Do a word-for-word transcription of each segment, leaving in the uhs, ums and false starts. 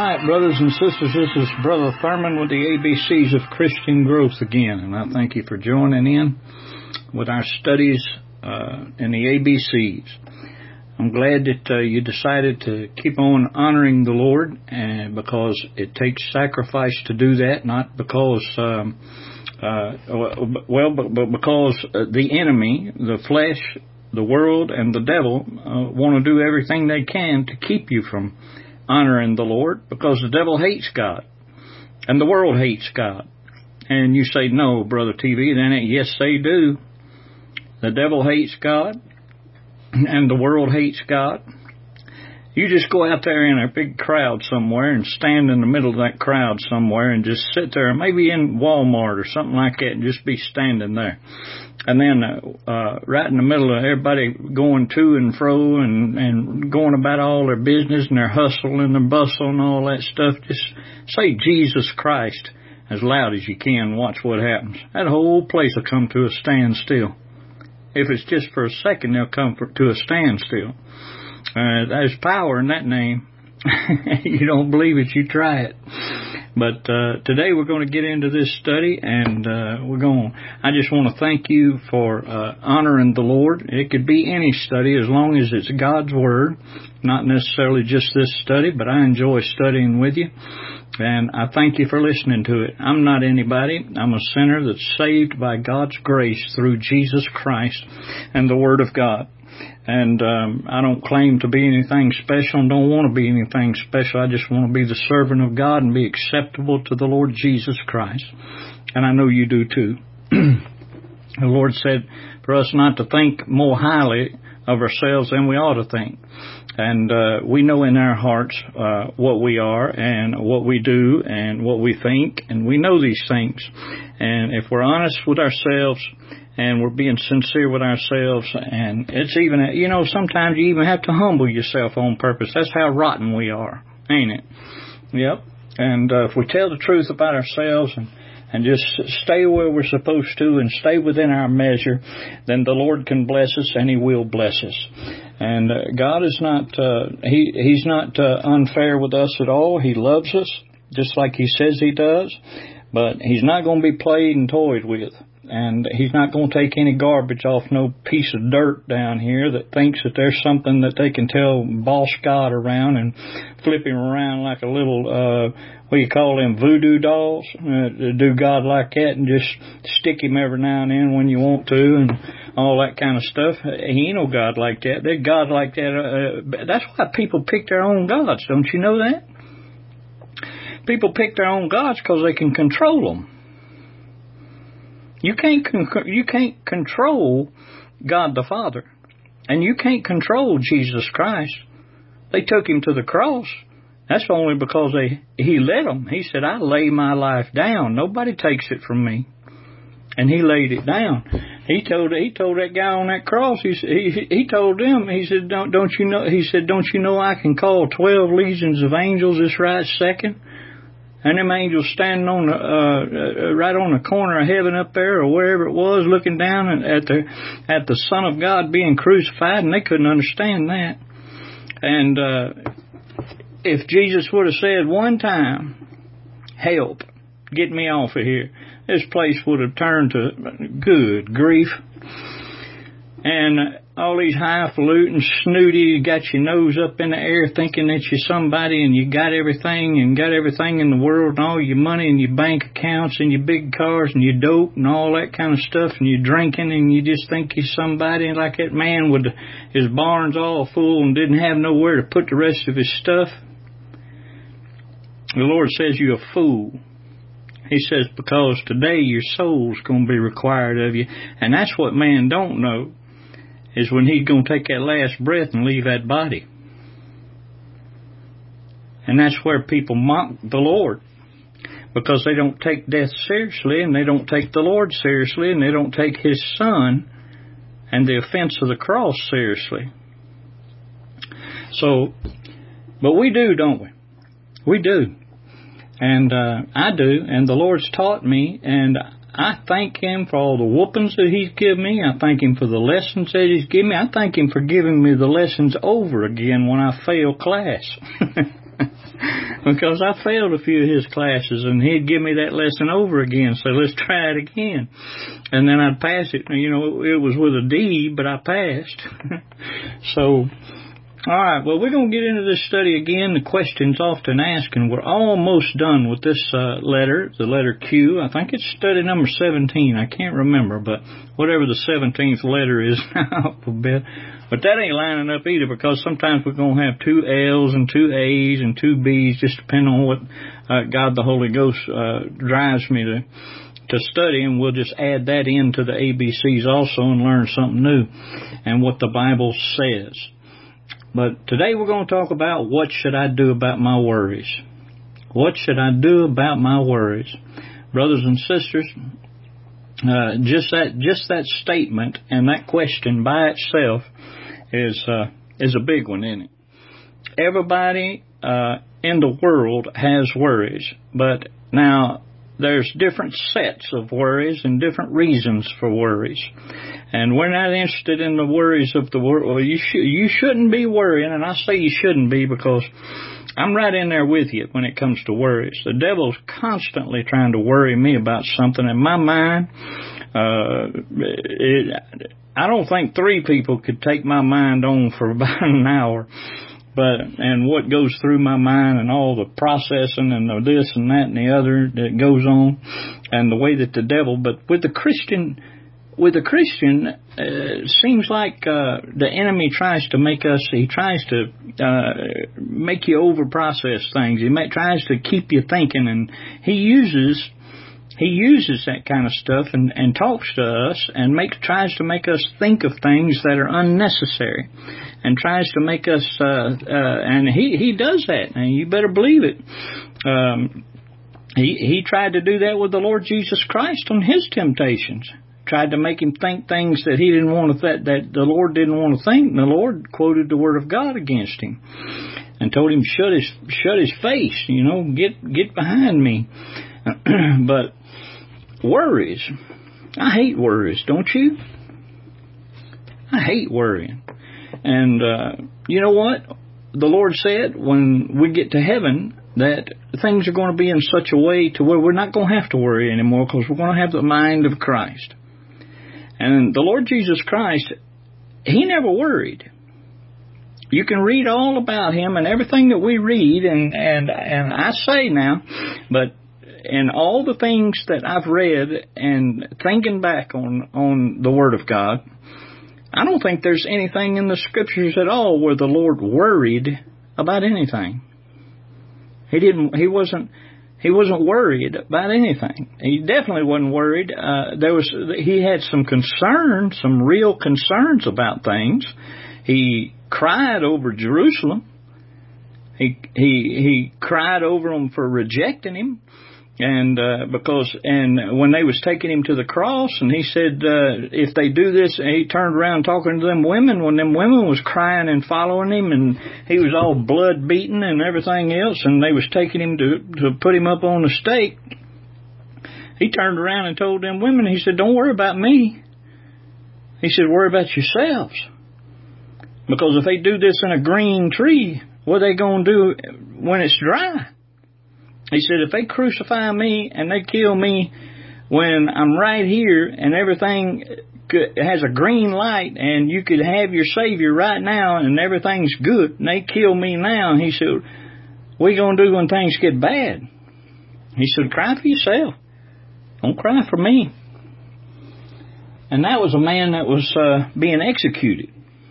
right, brothers and sisters, this is Brother Thurman with the A B Cs of Christian Growth again, and I thank you for joining in with our studies uh, in the A B Cs. I'm glad that uh, you decided to keep on honoring the Lord, and because it takes sacrifice to do that, not because, um, uh, well, but, but because the enemy, the flesh, the world, and the devil uh, want to do everything they can to keep you from honoring the Lord, because the devil hates God and the world hates God. And you say, no, Brother T V, then it, yes, they do. The devil hates God and the world hates God. You just go out there in a big crowd somewhere and stand in the middle of that crowd somewhere and just sit there, maybe in Walmart or something like that, and just be standing there. And then uh, uh, right in the middle of everybody going to and fro and, and going about all their business and their hustle and their bustle and all that stuff, just say Jesus Christ as loud as you can. Watch what happens. That whole place will come to a standstill. If it's just for a second, they'll come for, to a standstill. Uh, there's power in that name. You don't believe it, you try it. But uh, today we're going to get into this study, and uh, we're going. I just want to thank you for uh, honoring the Lord. It could be any study as long as it's God's Word, not necessarily just this study, but I enjoy studying with you. And I thank you for listening to it. I'm not anybody. I'm a sinner that's saved by God's grace through Jesus Christ and the Word of God. And um, I don't claim to be anything special and don't want to be anything special. I just want to be the servant of God and be acceptable to the Lord Jesus Christ. And I know you do too. The Lord said for us not to think more highly of ourselves than we ought to think. And uh, we know in our hearts uh, what we are and what we do and what we think, and we know these things. And if we're honest with ourselves and we're being sincere with ourselves, and it's even, you know, sometimes you even have to humble yourself on purpose. That's how rotten we are, ain't it? Yep. And uh, if we tell the truth about ourselves and and just stay where we're supposed to and stay within our measure, then the Lord can bless us and He will bless us. And uh, God is not, uh, he, He's not uh, unfair with us at all. He loves us just like He says He does, but He's not going to be played and toyed with. And He's not going to take any garbage off no piece of dirt down here that thinks that there's something that they can tell boss God around and flip Him around like a little, uh, what do you call them, voodoo dolls? Uh, do God like that and just stick Him every now and then when you want to and all that kind of stuff. He ain't no God like that. They're God like that. Uh, that's why people pick their own gods. Don't you know that? People pick their own gods because they can control them. You can't con- you can't control God the Father, and you can't control Jesus Christ. They took Him to the cross. That's only because they He let them. He said, "I lay my life down. Nobody takes it from me." And He laid it down. He told He told that guy on that cross. He he he told them. He said, "Don't don't you know?" He said, "Don't you know I can call twelve legions of angels this right second?" And them angels standing on the, uh, uh, right on the corner of heaven up there or wherever it was, looking down at the, at the Son of God being crucified, and they couldn't understand that. And, uh, if Jesus would have said one time, "Help, get me off of here," this place would have turned to good grief. And all these highfalutin, snooty, you got your nose up in the air thinking that you're somebody and you got everything and got everything in the world and all your money and your bank accounts and your big cars and your dope and all that kind of stuff, and you're drinking and you just think you're somebody, like that man with his barns all full and didn't have nowhere to put the rest of his stuff. The Lord says you're a fool. He says because today your soul's going to be required of you, and that's what man don't know. Is when he's going to take that last breath and leave that body. And that's where people mock the Lord. Because they don't take death seriously, and they don't take the Lord seriously, and they don't take His Son and the offense of the cross seriously. So, but we do, don't we? We do. And uh, I do, and the Lord's taught me, and I thank Him for all the whoopings that He's given me. I thank Him for the lessons that He's given me. I thank Him for giving me the lessons over again when I fail class. Because I failed a few of his classes, and he'd give me that lesson over again, so let's try it again. And then I'd pass it. You know, it was with a D, but I passed. So, all right, well, we're going to get into this study again, the questions often asked, and we're almost done with this uh, letter, the letter Q. I think it's study number seventeen. I can't remember, but whatever the seventeenth letter is now, a bit. But that ain't lining up either, because sometimes we're going to have two L's and two A's and two B's, just depending on what uh, God the Holy Ghost uh, drives me to to study, and we'll just add that into the A B Cs also and learn something new and what the Bible says. But today we're going to talk about what should I do about my worries. What should I do about my worries? Brothers and sisters, uh, just that just that statement and that question by itself is uh, is a big one, isn't it? Everybody uh, in the world has worries, but now there's different sets of worries and different reasons for worries. And we're not interested in the worries of the world. Well, you, sh- you shouldn't be worrying, and I say you shouldn't be because I'm right in there with you when it comes to worries. The devil's constantly trying to worry me about something in my mind. Uh, it, I don't think three people could take my mind on for about an hour. But, and what goes through my mind and all the processing and the this and that and the other that goes on, and the way that the devil, but with the Christian, with the Christian, uh, it seems like uh, the enemy tries to make us, he tries to uh, make you over-process things. He may, tries to keep you thinking, and he uses he uses that kind of stuff and, and talks to us and make, tries to make us think of things that are unnecessary, and tries to make us, uh, uh, and he, he does that, and you better believe it. Um, he, he tried to do that with the Lord Jesus Christ on his temptations. Tried to make him think things that he didn't want to, that, that the Lord didn't want to think, and the Lord quoted the Word of God against him and told him, shut his, shut his face, you know, get, get behind me. But worries, I hate worries, don't you? I hate worrying. And uh, you know what? The Lord said when we get to heaven that things are going to be in such a way to where we're not going to have to worry anymore, because we're going to have the mind of Christ. And the Lord Jesus Christ, he never worried. You can read all about him and everything that we read, and, and, and I say now, but in all the things that I've read and thinking back on, on the Word of God, I don't think there's anything in the Scriptures at all where the Lord worried about anything. He didn't. He wasn't. He wasn't worried about anything. He definitely wasn't worried. Uh, there was. He had some concerns, some real concerns about things. He cried over Jerusalem. He he he cried over them for rejecting him. And uh, because, and when they was taking him to the cross, and he said, uh, if they do this, and he turned around talking to them women, when them women was crying and following him, and he was all blood beaten and everything else, and they was taking him to, to put him up on the stake, he turned around and told them women, he said, don't worry about me. He said, worry about yourselves. Because if they do this in a green tree, what are they going to do when it's dry? He said, if they crucify me and they kill me when I'm right here and everything has a green light and you could have your Savior right now and everything's good, and they kill me now, he said, what are you going to do when things get bad? He said, cry for yourself. Don't cry for me. And that was a man that was uh, being executed.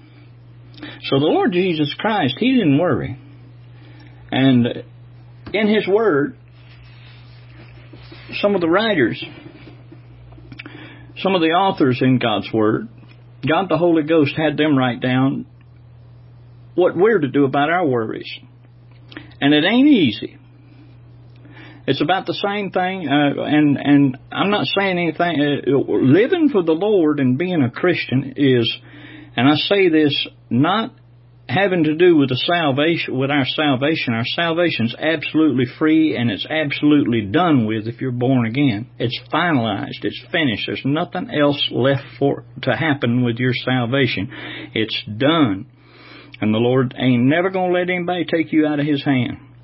So the Lord Jesus Christ, he didn't worry. And in his Word, some of the writers, some of the authors in God's Word, God the Holy Ghost had them write down what we're to do about our worries. And it ain't easy. It's about the same thing, uh, and, and I'm not saying anything. Uh, living for the Lord and being a Christian is, and I say this not having to do with the salvation, with our salvation. Our salvation's absolutely free, and it's absolutely done with if you're born again. It's finalized. It's finished. There's nothing else left for to happen with your salvation. It's done. And the Lord ain't never going to let anybody take you out of his hand.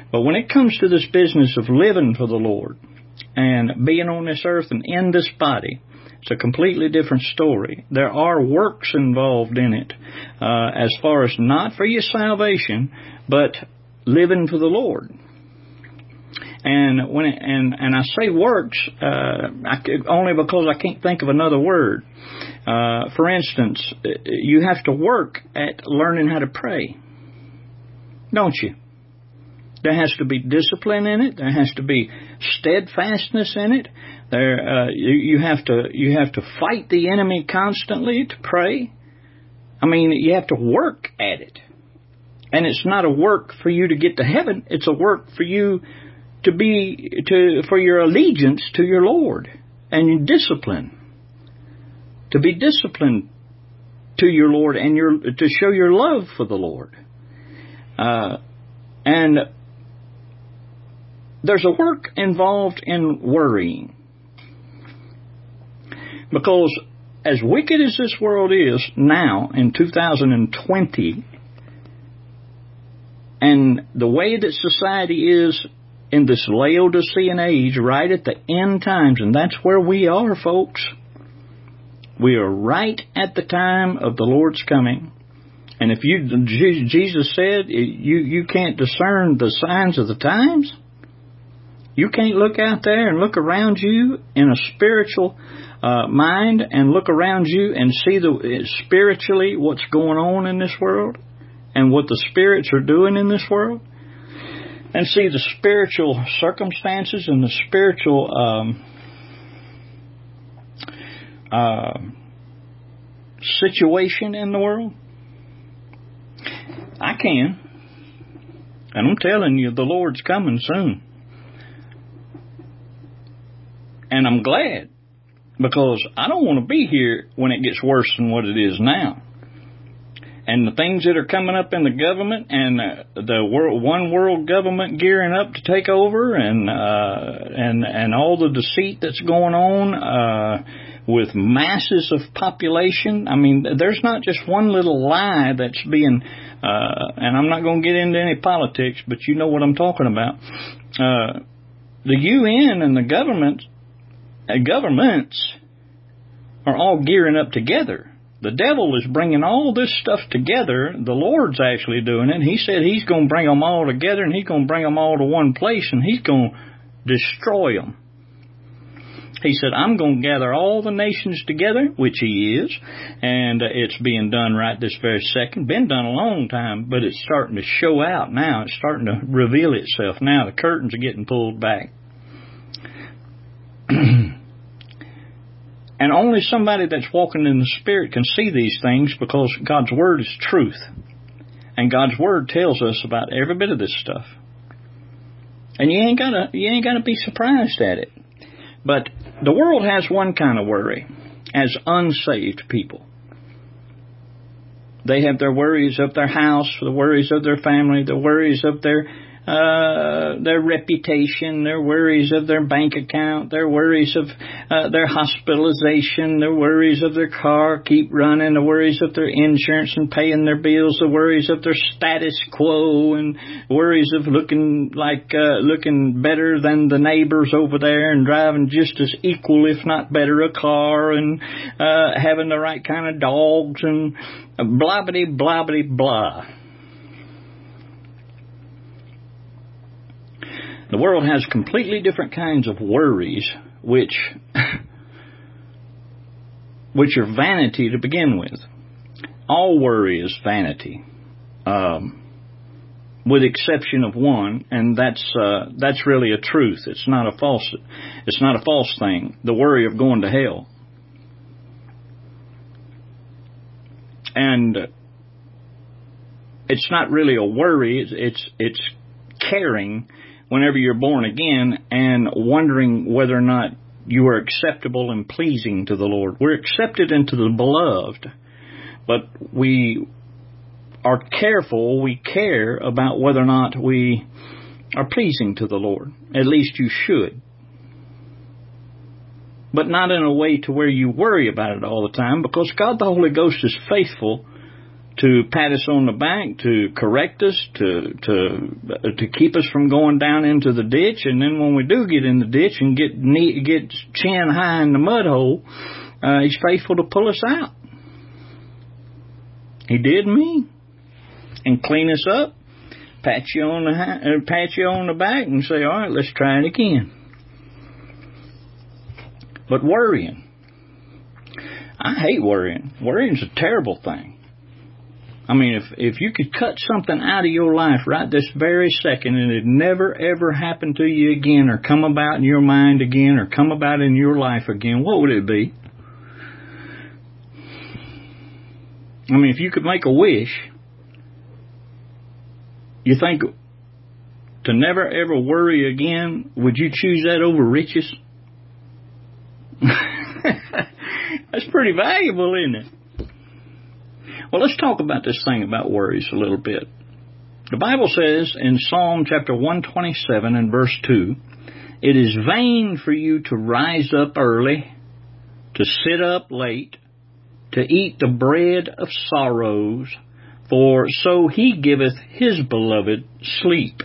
But when it comes to this business of living for the Lord and being on this earth and in this body, it's a completely different story. There are works involved in it, uh, as far as not for your salvation, but living for the Lord. And when it, and and I say works, uh, I, only because I can't think of another word. Uh, for instance, you have to work at learning how to pray, don't you? There has to be discipline in it. There has to be steadfastness in it. There, uh, you, you have to you have to fight the enemy constantly to pray. I mean, you have to work at it, and it's not a work for you to get to heaven. It's a work for you to be to for your allegiance to your Lord and your discipline. To be disciplined to your Lord and your to show your love for the Lord. Uh, and there's a work involved in worrying. Because as wicked as this world is now in two thousand twenty, and the way that society is in this Laodicean age, right at the end times, and that's where we are, folks. We are right at the time of the Lord's coming. And if you, Jesus said, you, you can't discern the signs of the times, you can't look out there and look around you in a spiritual uh, mind and look around you and see the spiritually what's going on in this world and what the spirits are doing in this world, and see the spiritual circumstances and the spiritual um, uh, situation in the world. I can. And I'm telling you, the Lord's coming soon. And I'm glad, because I don't want to be here when it gets worse than what it is now. And the things that are coming up in the government, and uh, the world, one world government gearing up to take over, and uh, and and all the deceit that's going on uh, with masses of population. I mean, there's not just one little lie that's being, uh, and I'm not going to get into any politics, but you know what I'm talking about. Uh, the U N and the government, uh, governments are all gearing up together. The devil is bringing all this stuff together. The Lord's actually doing it. He said he's going to bring them all together, and he's going to bring them all to one place, and he's going to destroy them. He said, I'm going to gather all the nations together, which he is, and it's being done right this very second. Been done a long time, but it's starting to show out now. It's starting to reveal itself now. The curtains are getting pulled back. And only somebody that's walking in the Spirit can see these things, because God's Word is truth. And God's Word tells us about every bit of this stuff. And you ain't gotta, you ain't gotta be surprised at it. But the world has one kind of worry, as unsaved people. They have their worries of their house, the worries of their family, the worries of their Uh, their reputation, their worries of their bank account, their worries of uh, their hospitalization, their worries of their car keep running, the worries of their insurance and paying their bills, the worries of their status quo, and worries of looking like uh, looking better than the neighbors over there and driving just as equal, if not better, a car, and uh, having the right kind of dogs, and blah blah blah blah blah. The world has completely different kinds of worries, which which are vanity to begin with. All worry is vanity, um, with exception of one, and that's uh, that's really a truth. It's not a false. It's not a false thing. The worry of going to hell, and it's not really a worry. It's it's, it's caring. Whenever you're born again and wondering whether or not you are acceptable and pleasing to the Lord. We're accepted into the beloved, but we are careful, we care about whether or not we are pleasing to the Lord. At least you should. But not in a way to where you worry about it all the time, because God the Holy Ghost is faithful to pat us on the back, to correct us, to to to keep us from going down into the ditch. And then when we do get in the ditch and get knee, get chin high in the mud hole, uh, He's faithful to pull us out. He did me, and clean us up, pat you on the uh, pat you on the back, and say, "All right, let's try it again." But worrying, I hate worrying. Worrying's a terrible thing. I mean, if if you could cut something out of your life right this very second and it never ever happened to you again or come about in your mind again or come about in your life again, what would it be? I mean, if you could make a wish, you think to never ever worry again, would you choose that over riches? That's pretty valuable, isn't it? Well, let's talk about this thing about worries a little bit. The Bible says in Psalm chapter one twenty-seven and verse two, "It is vain for you to rise up early, to sit up late, to eat the bread of sorrows, for so he giveth his beloved sleep."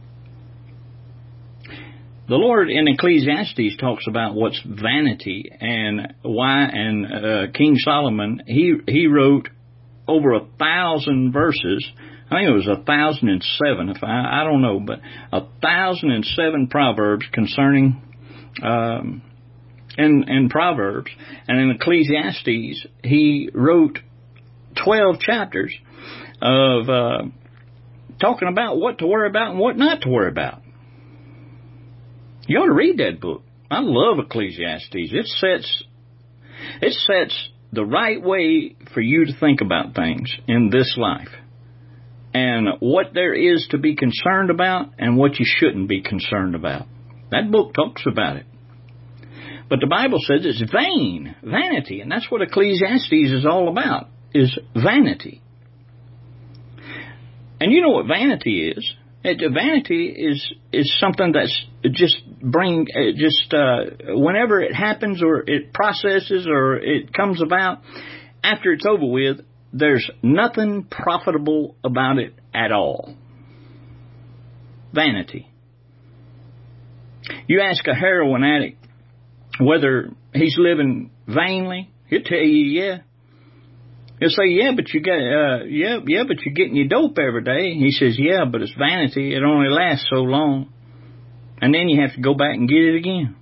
The Lord in Ecclesiastes talks about what's vanity and why, and uh, King Solomon, he he wrote over a thousand verses. I think it was a thousand and seven, if I, I don't know, but a thousand and seven proverbs concerning, um, in, in Proverbs. And in Ecclesiastes, he wrote twelve chapters of, uh, talking about what to worry about and what not to worry about. You ought to read that book. I love Ecclesiastes. It sets, it sets the right way for you to think about things in this life, and what there is to be concerned about and what you shouldn't be concerned about. That book talks about it. But the Bible says it's vain, vanity, and that's what Ecclesiastes is all about, is vanity. And you know what vanity is? It, vanity is is something that's just bring it just uh, whenever it happens or it processes or it comes about, after it's over with, there's nothing profitable about it at all. Vanity. You ask a heroin addict whether he's living vainly, he'll tell you, yeah. He'll say, yeah, but you got, uh, yeah, yeah, but you're getting your dope every day. He says, yeah, but it's vanity. It only lasts so long. And then you have to go back and get it again.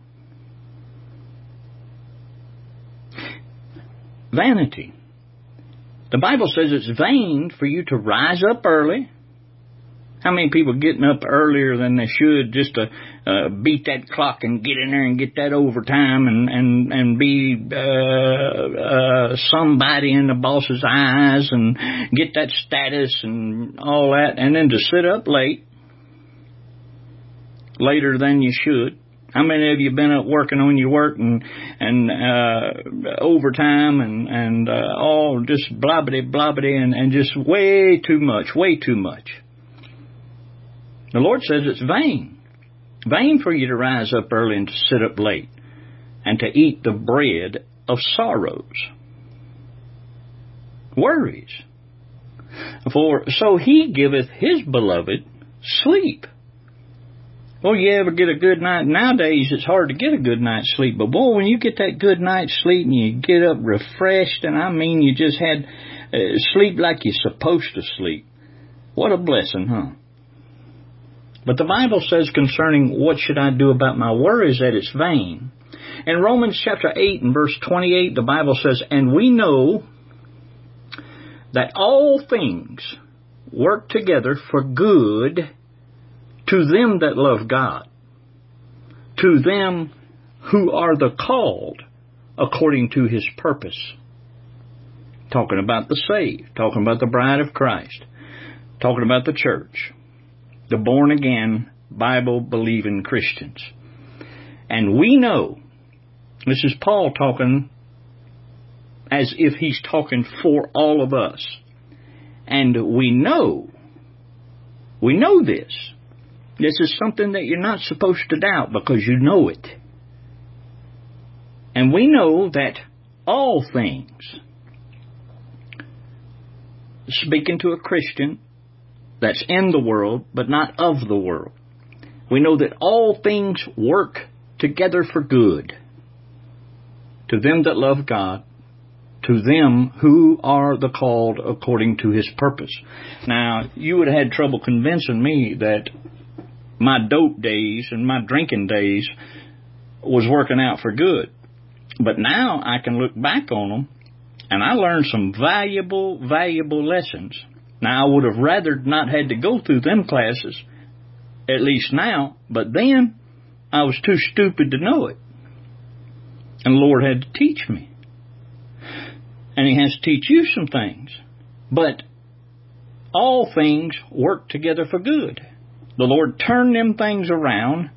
Vanity. The Bible says it's vain for you to rise up early. How many people getting up earlier than they should just to uh, beat that clock and get in there and get that overtime and and and be uh, uh, somebody in the boss's eyes and get that status and all that, and then to sit up late, later than you should? How many of you been up working on your work and and uh, overtime and and uh, all just blobbity blobbity and and just way too much, way too much? The Lord says it's vain. Vain for you to rise up early and to sit up late and to eat the bread of sorrows. Worries. For so he giveth his beloved sleep. Well, you ever get a good night? Nowadays it's hard to get a good night's sleep. But boy, when you get that good night's sleep and you get up refreshed, and I mean you just had uh, sleep like you're supposed to sleep. What a blessing, huh? But the Bible says concerning what should I do about my worries that it's vain. In Romans chapter eight and verse twenty-eight, the Bible says, "And we know that all things work together for good to them that love God, to them who are the called according to his purpose." Talking about the saved, talking about the bride of Christ, talking about the church, the born-again, Bible-believing Christians. And we know, this is Paul talking as if he's talking for all of us. And we know, we know this. This is something that you're not supposed to doubt because you know it. And we know that all things, speaking to a Christian that's in the world, but not of the world. We know that all things work together for good to them that love God, to them who are the called according to His purpose. Now, you would have had trouble convincing me that my dope days and my drinking days was working out for good. But now I can look back on them, and I learned some valuable, valuable lessons. Now, I would have rather not had to go through them classes, at least now, but then I was too stupid to know it. And the Lord had to teach me. And He has to teach you some things. But all things work together for good. The Lord turned them things around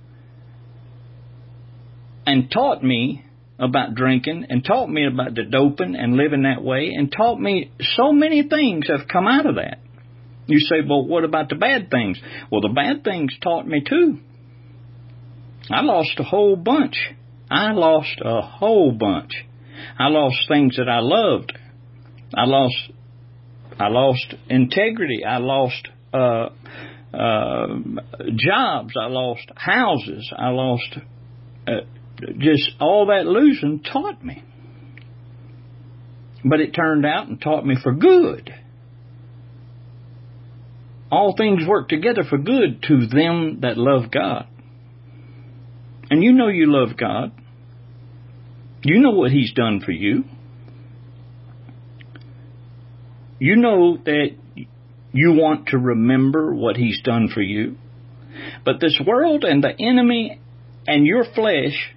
and taught me about drinking and taught me about the doping and living that way and taught me so many things have come out of that. You say, well, what about the bad things? Well, the bad things taught me too. I lost a whole bunch. I lost a whole bunch. I lost things that I loved. I lost, I lost integrity. I lost uh, uh, jobs. I lost houses. I lost uh, just all that losing taught me. But it turned out and taught me for good. All things work together for good to them that love God. And you know you love God. You know what He's done for you. You know that you want to remember what He's done for you. But this world and the enemy and your flesh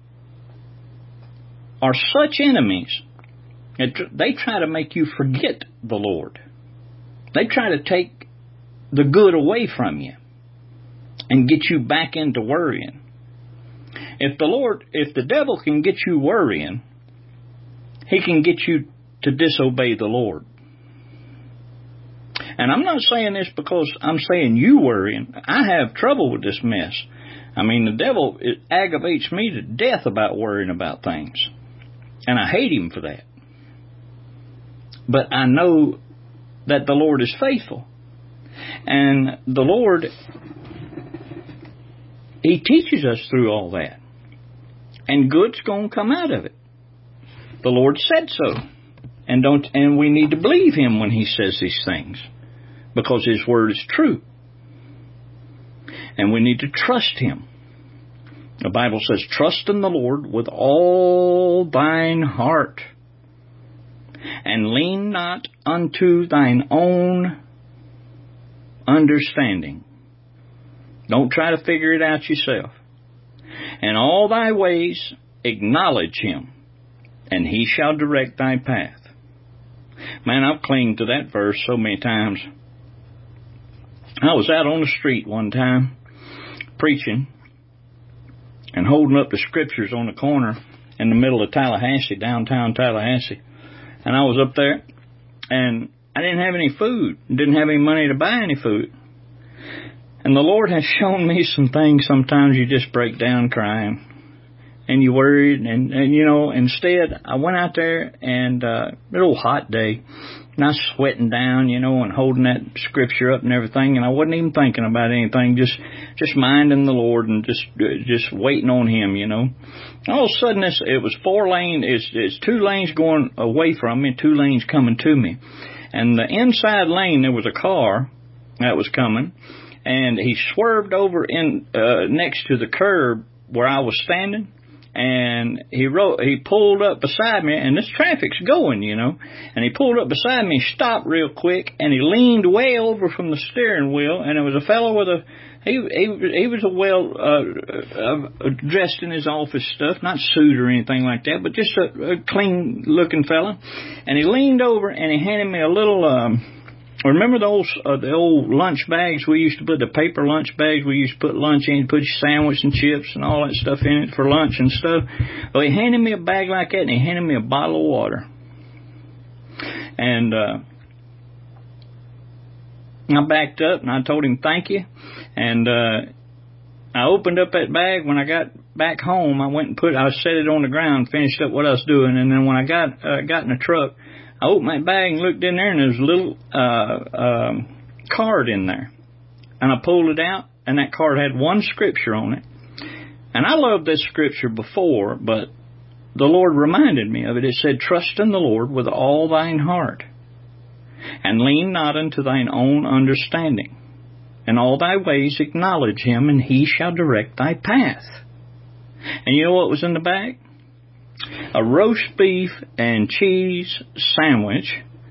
are such enemies that they try to make you forget the Lord. They try to take the good away from you and get you back into worrying. If the Lord, if the devil can get you worrying, he can get you to disobey the Lord. And I'm not saying this because I'm saying you worrying. I have trouble with this mess. I mean, the devil, it aggravates me to death about worrying about things. And I hate him for that. But I know that the Lord is faithful. And the Lord, He teaches us through all that. And good's going to come out of it. The Lord said so. And don't and we need to believe Him when He says these things. Because His word is true. And we need to trust Him. The Bible says, trust in the Lord with all thine heart. And lean not unto thine own understanding. Don't try to figure it out yourself. In all thy ways acknowledge Him, and He shall direct thy path. Man, I've clinged to that verse so many times. I was out on the street one time preaching and holding up the scriptures on the corner in the middle of Tallahassee, downtown Tallahassee. And I was up there, and I didn't have any food, didn't have any money to buy any food. And the Lord has shown me some things sometimes you just break down crying. And you worried, and, and you know, instead I went out there and, uh, a little hot day, and I was sweating down, you know, and holding that scripture up and everything, and I wasn't even thinking about anything, just, just minding the Lord and just, just waiting on Him, you know. All of a sudden, this, it was four lane, it's, it's two lanes going away from me, two lanes coming to me. And the inside lane, there was a car that was coming, and he swerved over in, uh, next to the curb where I was standing. And he wrote, he pulled up beside me, and this traffic's going, you know. And he pulled up beside me, stopped real quick, and he leaned way over from the steering wheel. And there was a fellow with a, he he he was a well uh, uh, dressed in his office stuff, not suit or anything like that, but just a, a clean looking fella. And he leaned over and he handed me a little. Um, Remember those uh, the old lunch bags we used to put, the paper lunch bags we used to put lunch in, put your sandwich and chips and all that stuff in it for lunch and stuff? Well, he handed me a bag like that, and he handed me a bottle of water. And uh, I backed up, and I told him thank you. And uh, I opened up that bag. When I got back home, I went and put, I set it on the ground, finished up what I was doing. And then when I got uh, got in the truck, I opened my bag and looked in there, and there was a little uh, um, card in there. And I pulled it out, and that card had one scripture on it. And I loved this scripture before, but the Lord reminded me of it. It said, trust in the Lord with all thine heart, and lean not unto thine own understanding. In all thy ways acknowledge him, and he shall direct thy path. And you know what was in the bag? A roast beef and cheese sandwich,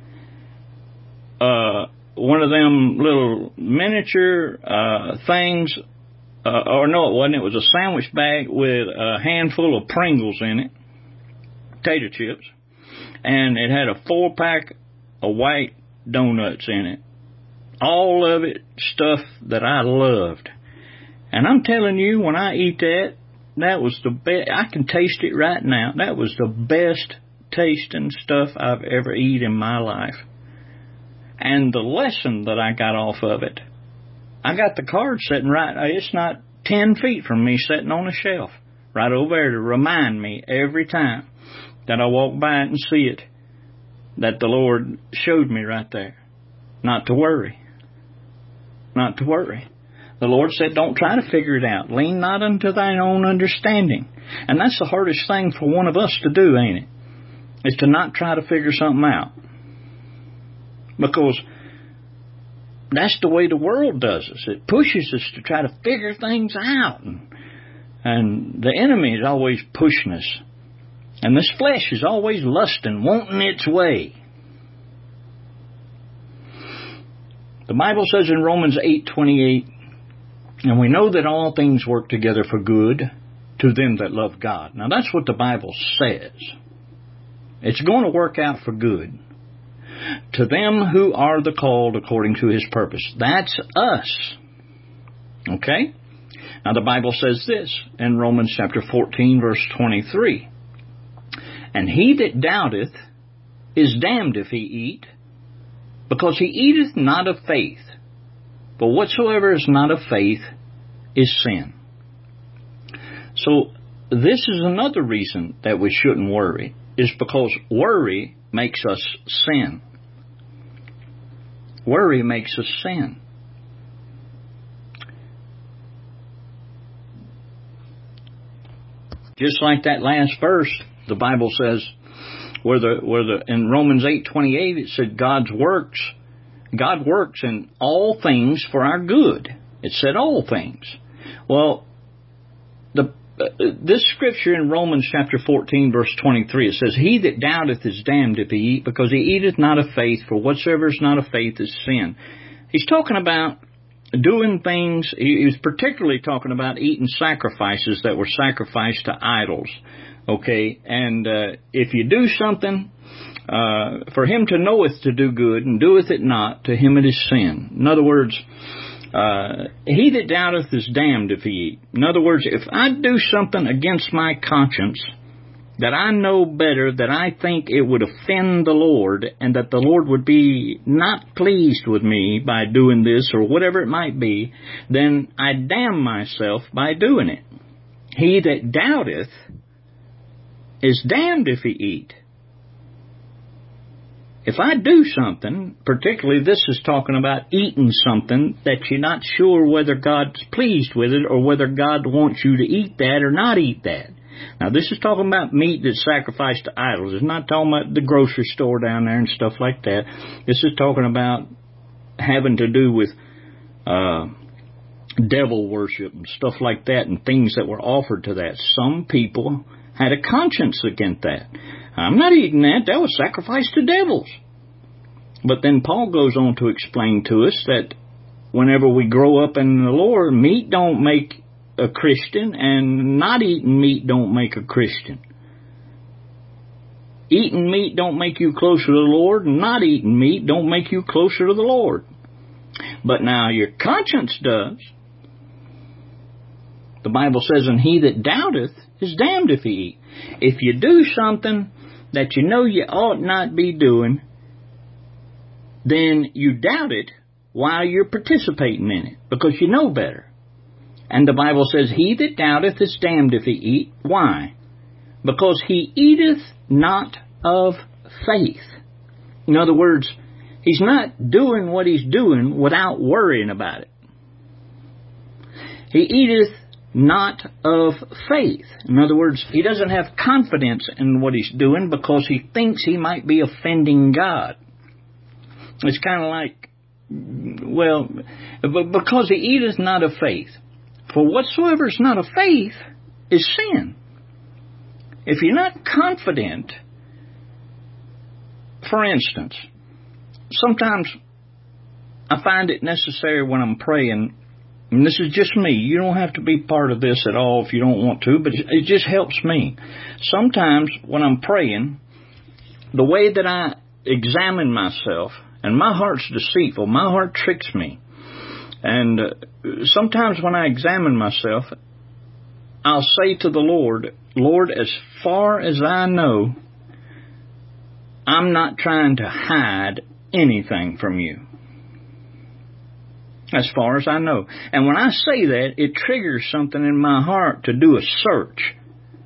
uh, one of them little miniature uh, things, uh, or no, it wasn't. It was a sandwich bag with a handful of Pringles in it, potato chips, and it had a four-pack of white donuts in it. All of it stuff that I loved. And I'm telling you, when I eat that, that was the best. I can taste it right now. That was the best tasting stuff I've ever eaten in my life. And the lesson that I got off of it, I got the card sitting right, it's not ten feet from me, sitting on a shelf, right over there to remind me every time that I walk by it and see it, that the Lord showed me right there, not to worry. Not to worry. The Lord said, don't try to figure it out. Lean not unto thine own understanding. And that's the hardest thing for one of us to do, ain't it? Is to not try to figure something out. Because that's the way the world does us. It pushes us to try to figure things out. And, and the enemy is always pushing us. And this flesh is always lusting, wanting its way. The Bible says in Romans eight twenty-eight, and we know that all things work together for good to them that love God. Now that's what the Bible says. It's going to work out for good. To them who are the called according to his purpose. That's us. Okay? Now the Bible says this in Romans chapter fourteen verse twenty-three. And he that doubteth is damned if he eat, because he eateth not of faith. But whatsoever is not of faith is sin. So this is another reason that we shouldn't worry, is because worry makes us sin. Worry makes us sin. Just like that last verse, the Bible says, where the where the in Romans eight twenty-eight it said God's works, God works in all things for our good. It said all things. Well, the uh, this scripture in Romans chapter fourteen verse twenty-three, it says, he that doubteth is damned if he eat, because he eateth not of faith, for whatsoever is not of faith is sin. He's talking about doing things. He was particularly talking about eating sacrifices that were sacrificed to idols. Okay, and uh, if you do something, uh, for him to knoweth to do good, and doeth it not, to him it is sin. In other words, uh, he that doubteth is damned if he eat. In other words, if I do something against my conscience, that I know better, that I think it would offend the Lord, and that the Lord would be not pleased with me by doing this, or whatever it might be, then I damn myself by doing it. He that doubteth is damned if he eat. If I do something, particularly this is talking about eating something that you're not sure whether God's pleased with it, or whether God wants you to eat that or not eat that. Now this is talking about meat that's sacrificed to idols. It's not talking about the grocery store down there and stuff like that. This is talking about having to do with uh, devil worship and stuff like that, and things that were offered to that. Some people had a conscience against that. I'm not eating that. That was sacrificed to devils. But then Paul goes on to explain to us that whenever we grow up in the Lord, meat don't make a Christian, and not eating meat don't make a Christian. Eating meat don't make you closer to the Lord, and not eating meat don't make you closer to the Lord. But now your conscience does. The Bible says, and he that doubteth is damned if he eat. If you do something that you know you ought not be doing, then you doubt it while you're participating in it, because you know better. And the Bible says, he that doubteth is damned if he eat. Why? Because he eateth not of faith. In other words, he's not doing what he's doing without worrying about it. He eateth not of faith. In other words, he doesn't have confidence in what he's doing because he thinks he might be offending God. It's kind of like, well, because he eateth not of faith. For whatsoever is not of faith is sin. If you're not confident, for instance, sometimes I find it necessary when I'm praying, and this is just me, you don't have to be part of this at all if you don't want to, but it just helps me. Sometimes when I'm praying, the way that I examine myself, and my heart's deceitful, my heart tricks me. And uh, sometimes when I examine myself, I'll say to the Lord, Lord, as far as I know, I'm not trying to hide anything from you. As far as I know. And when I say that, it triggers something in my heart to do a search.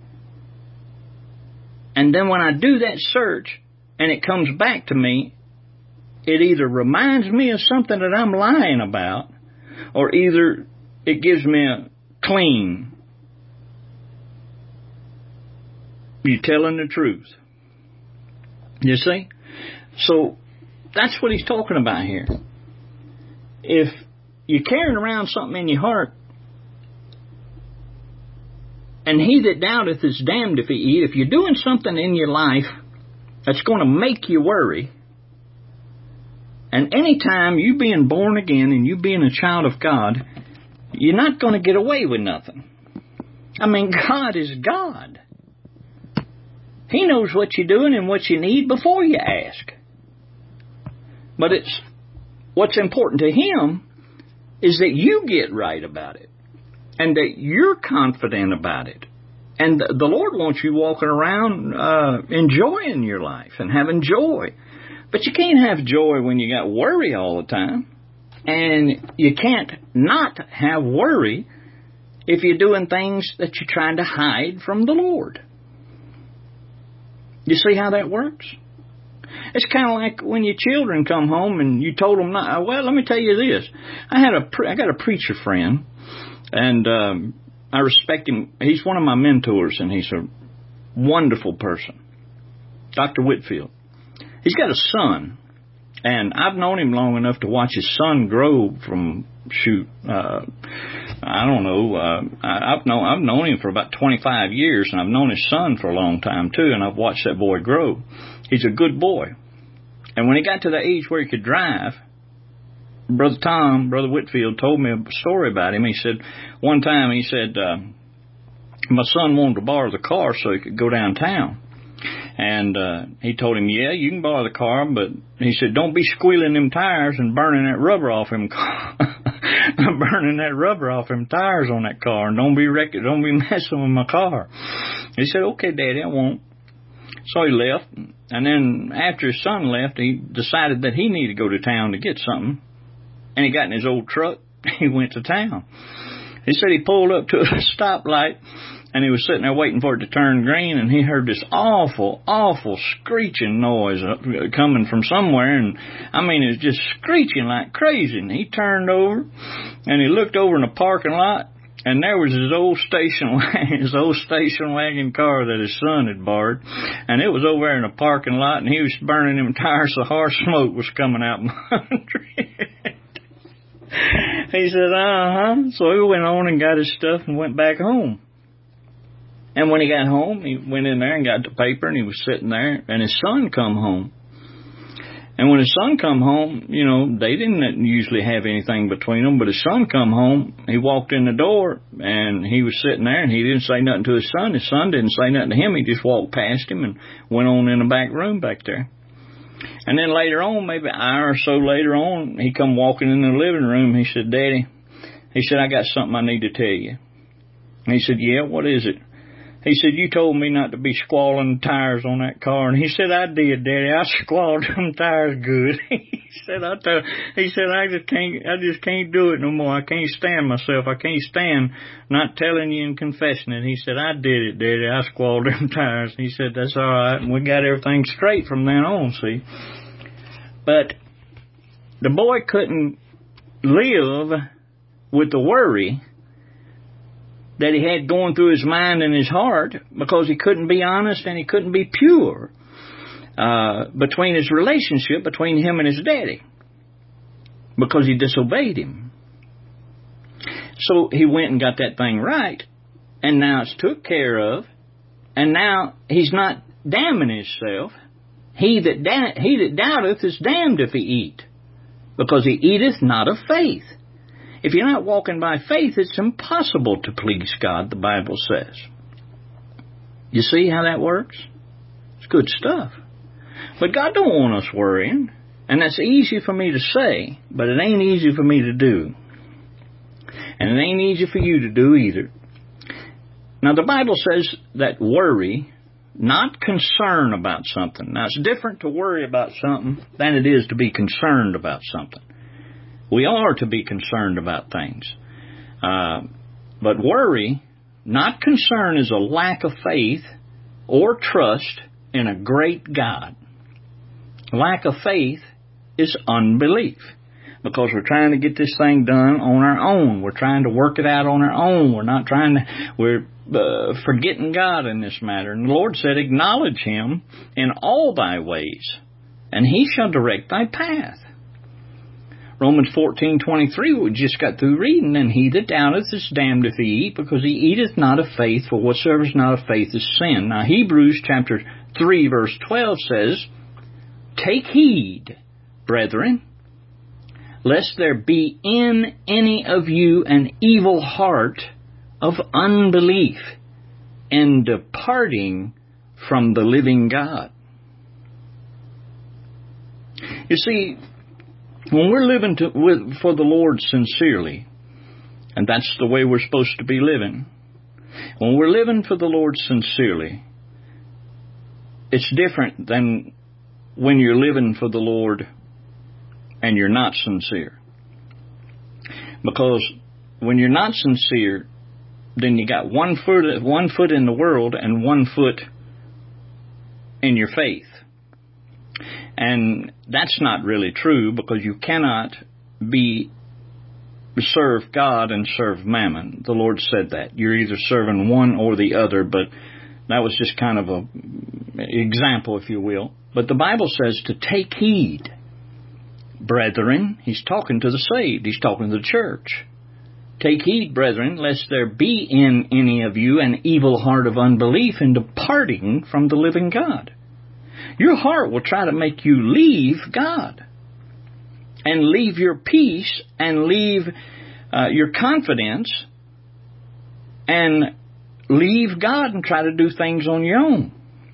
And then when I do that search, and it comes back to me, it either reminds me of something that I'm lying about, or either it gives me a clean, you're telling the truth. You see? So that's what he's talking about here. If you're carrying around something in your heart, and he that doubteth is damned if he eat, if you're doing something in your life that's going to make you worry, and anytime you being born again and you being a child of God, you're not going to get away with nothing. I mean, God is God. He knows what you're doing and what you need before you ask. But it's what's important to Him is that you get right about it and that you're confident about it. And the Lord wants you walking around uh, enjoying your life and having joy. But you can't have joy when you got worry all the time. And you can't not have worry if you're doing things that you're trying to hide from the Lord. You see how that works? It's kind of like when your children come home and you told them not. Well, let me tell you this. I had a I got a preacher friend, and um, I respect him. He's one of my mentors, and he's a wonderful person, Doctor Whitfield. He's got a son, and I've known him long enough to watch his son grow from, shoot, uh, I don't know, uh, I, I've known, I've known him for about twenty-five years, and I've known his son for a long time, too, and I've watched that boy grow. He's a good boy. And when he got to the age where he could drive, Brother Tom, Brother Whitfield, told me a story about him. He said, one time, he said, uh, my son wanted to borrow the car so he could go downtown. And uh, he told him, yeah, you can borrow the car, but he said, don't be squealing them tires and burning that rubber off him car. burning that rubber off them tires on that car, and don't be wreck- don't be messing with my car. He said, okay, Daddy, I won't. So he left, and then after his son left, he decided that he needed to go to town to get something, and he got in his old truck. He went to town. He said he pulled up to a stoplight, and he was sitting there waiting for it to turn green, and he heard this awful, awful screeching noise coming from somewhere, and I mean, it was just screeching like crazy, and he turned over, and he looked over in the parking lot, and there was his old station wagon, his old station wagon car that his son had borrowed, and it was over there in the parking lot, and he was burning them tires so harsh smoke was coming out from under it. He said, uh-huh. So he went on and got his stuff and went back home. And when he got home, he went in there and got the paper, and he was sitting there, and his son come home. And when his son come home, you know, they didn't usually have anything between them, but his son come home, he walked in the door, and he was sitting there, and he didn't say nothing to his son. His son didn't say nothing to him. He just walked past him and went on in the back room back there. And then later on, maybe an hour or so later on, he come walking in the living room. He said, Daddy, he said, I got something I need to tell you. And he said, yeah, what is it? He said, you told me not to be squalling tires on that car. And he said, I did, Daddy. I squalled them tires good. he said, I told, he said, I just can't, I just can't do it no more. I can't stand myself. I can't stand not telling you and confessing it. He said, I did it, Daddy. I squalled them tires. He said, that's all right. And we got everything straight from then on, see. But the boy couldn't live with the worry that he had going through his mind and his heart because he couldn't be honest and he couldn't be pure uh, between his relationship between him and his daddy because he disobeyed him. So he went and got that thing right, and now it's took care of, and now he's not damning himself. He that da- he that doubteth is damned if he eat, because he eateth not of faith. If you're not walking by faith, it's impossible to please God, the Bible says. You see how that works? It's good stuff. But God don't want us worrying, and that's easy for me to say, but it ain't easy for me to do. And it ain't easy for you to do either. Now, the Bible says that worry, not concern about something. Now, it's different to worry about something than it is to be concerned about something. We are to be concerned about things. Uh, but worry, not concern, is a lack of faith or trust in a great God. Lack of faith is unbelief, because we're trying to get this thing done on our own. We're trying to work it out on our own. We're not trying to, we're uh, forgetting God in this matter. And the Lord said, acknowledge Him in all thy ways, and He shall direct thy path. Romans fourteen twenty-three, we just got through reading, and he that doubteth is damned if he eat, because he eateth not of faith, for whatsoever is not of faith is sin. Now, Hebrews chapter three, verse twelve says, take heed, brethren, lest there be in any of you an evil heart of unbelief in departing from the living God. You see, when we're living to, with, for the Lord sincerely, and that's the way we're supposed to be living, when we're living for the Lord sincerely, it's different than when you're living for the Lord and you're not sincere. Because when you're not sincere, then you got one foot, one foot in the world and one foot in your faith. And that's not really true, because you cannot be serve God and serve mammon. The Lord said that. You're either serving one or the other, but that was just kind of an example, if you will. But the Bible says to take heed, brethren. He's talking to the saved. He's talking to the church. Take heed, brethren, lest there be in any of you an evil heart of unbelief in departing from the living God. Your heart will try to make you leave God and leave your peace and leave uh, your confidence and leave God and try to do things on your own.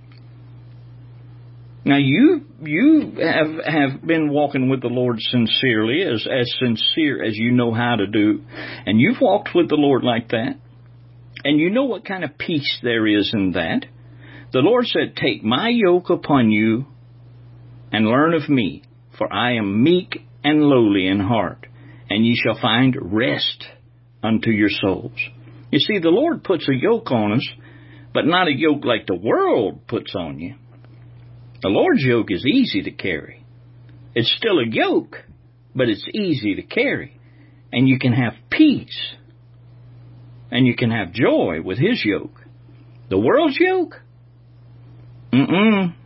Now, you you have, have been walking with the Lord sincerely, as, as sincere as you know how to do, and you've walked with the Lord like that, and you know what kind of peace there is in that. The Lord said, take my yoke upon you and learn of me, for I am meek and lowly in heart, and ye shall find rest unto your souls. You see, the Lord puts a yoke on us, but not a yoke like the world puts on you. The Lord's yoke is easy to carry. It's still a yoke, but it's easy to carry. And you can have peace. And you can have joy with His yoke. The world's yoke? Mm-mm.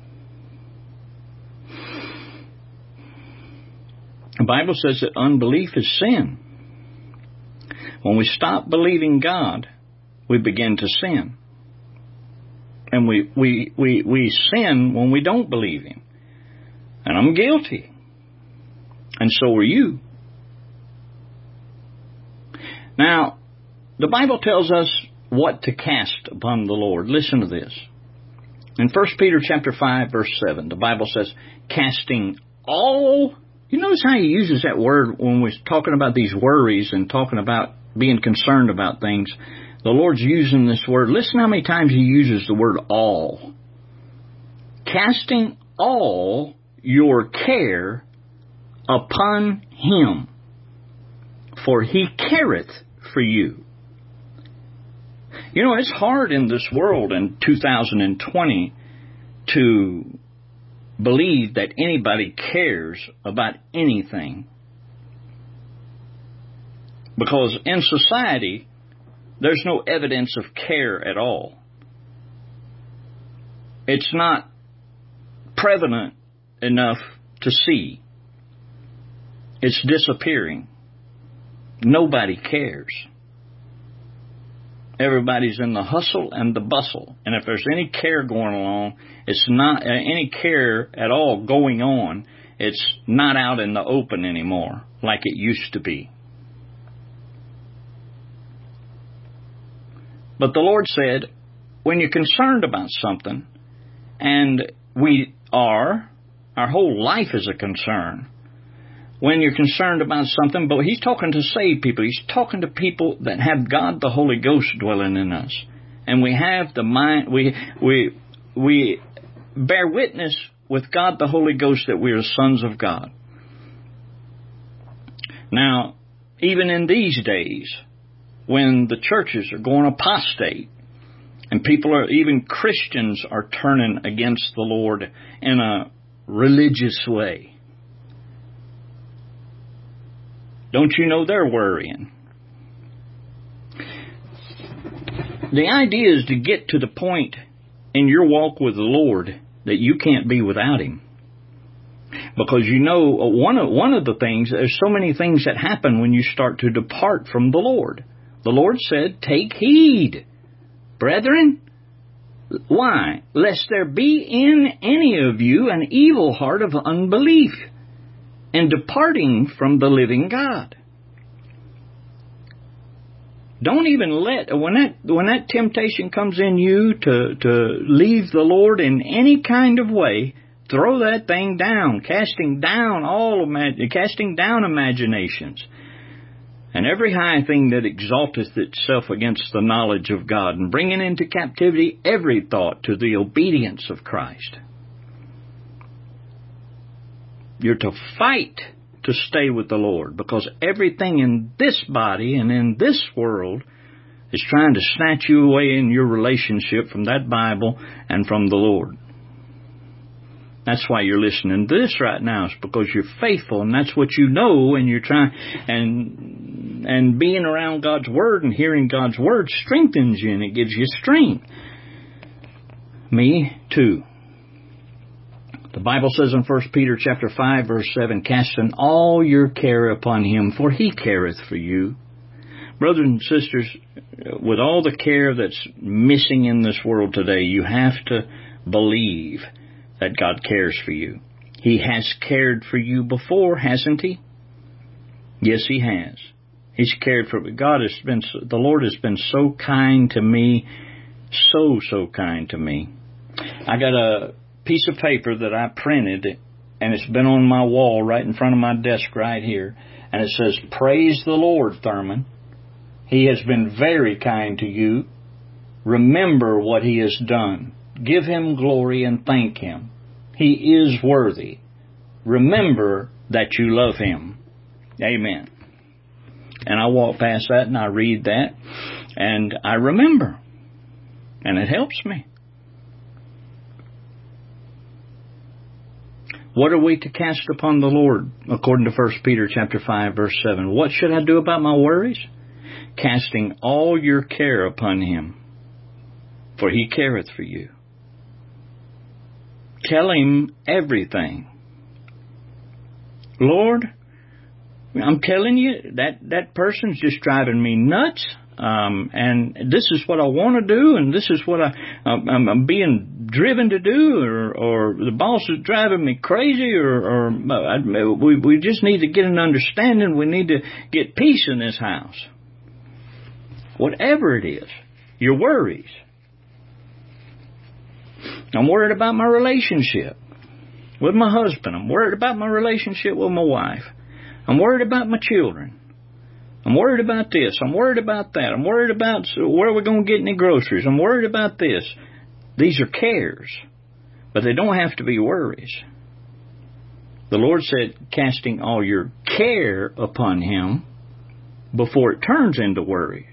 The Bible says that unbelief is sin. When we stop believing God, we begin to sin. And we, we, we, we sin when we don't believe Him. And I'm guilty. And so are you. Now, the Bible tells us what to cast upon the Lord. Listen to this. In First Peter chapter five, verse seven, the Bible says, casting all... You notice how He uses that word when we're talking about these worries and talking about being concerned about things. The Lord's using this word. Listen how many times He uses the word all. Casting all your care upon Him, for He careth for you. You know, it's hard in this world in two thousand twenty to believe that anybody cares about anything. Because in society, there's no evidence of care at all. It's not prevalent enough to see. It's disappearing. Nobody cares. Everybody's in the hustle and the bustle. And if there's any care going along, it's not uh, any care at all going on. It's not out in the open anymore like it used to be. But the Lord said, when you're concerned about something, and we are, our whole life is a concern. When you're concerned about something, but He's talking to saved people. He's talking to people that have God the Holy Ghost dwelling in us. And we have the mind, we, we, we bear witness with God the Holy Ghost that we are sons of God. Now, even in these days, when the churches are going apostate, and people are, even Christians are turning against the Lord in a religious way, don't you know they're worrying? The idea is to get to the point in your walk with the Lord that you can't be without Him. Because you know, one of, one of the things, there's so many things that happen when you start to depart from the Lord. The Lord said, take heed, brethren. Why? Lest there be in any of you an evil heart of unbelief, and departing from the living God. Don't even let, when that when that temptation comes in you to, to leave the Lord in any kind of way, throw that thing down, casting down all casting down imaginations, and every high thing that exalteth itself against the knowledge of God, and bringing into captivity every thought to the obedience of Christ. You're to fight to stay with the Lord, because everything in this body and in this world is trying to snatch you away in your relationship from that Bible and from the Lord. That's why you're listening to this right now. It's because you're faithful, and that's what you know, and you're trying, and and being around God's Word and hearing God's Word strengthens you, and it gives you strength. Me too. The Bible says in First Peter chapter five, verse seven, casting all your care upon Him, for He careth for you. Brothers and sisters, with all the care that's missing in this world today, you have to believe that God cares for you. He has cared for you before, hasn't He? Yes, He has. He's cared for me. God has been, the Lord has been so kind to me, so, so kind to me. I got a piece of paper that I printed, and it's been on my wall right in front of my desk right here, and it says, praise the Lord, Thurman. He has been very kind to you. Remember what He has done. Give Him glory and thank Him. He is worthy. Remember that you love Him. Amen. And I walk past that and I read that and I remember. And it helps me. What are we to cast upon the Lord? According to First Peter chapter five, verse seven. What should I do about my worries? Casting all your care upon Him, for He careth for you. Tell Him everything. Lord, I'm telling you, that, that person's just driving me nuts. Um, and this is what I want to do, and this is what I, I'm, I'm being driven to do, or, or the boss is driving me crazy, or, or I, we, we just need to get an understanding. We need to get peace in this house. Whatever it is, your worries. I'm worried about my relationship with my husband. I'm worried about my relationship with my wife. I'm worried about my children. I'm worried about this. I'm worried about that. I'm worried about where we're going to get any groceries. I'm worried about this. These are cares, but they don't have to be worries. The Lord said, casting all your care upon Him before it turns into worry.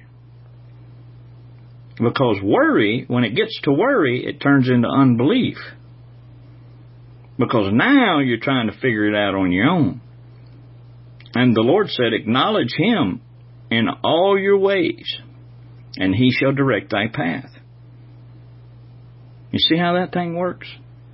Because worry, when it gets to worry, it turns into unbelief. Because now you're trying to figure it out on your own. And the Lord said, acknowledge Him in all your ways, and He shall direct thy path. You see how that thing works?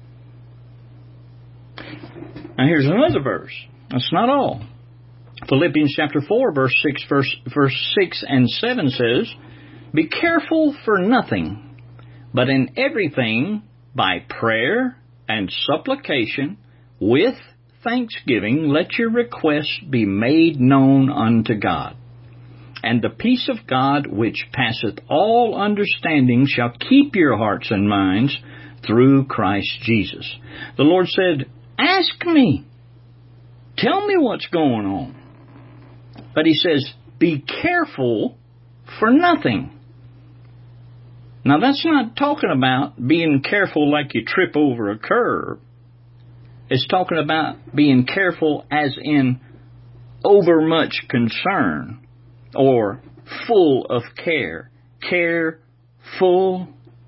Now here's another verse. That's not all. Philippians chapter four, verse six, verse, verse six and seven says, be careful for nothing, but in everything by prayer and supplication with thanksgiving let your requests be made known unto God. And the peace of God which passeth all understanding shall keep your hearts and minds through Christ Jesus. The Lord said, ask me. Tell me what's going on. But He says, be careful for nothing. Now that's not talking about being careful like you trip over a curb. It's talking about being careful as in overmuch concern or full of care. Careful.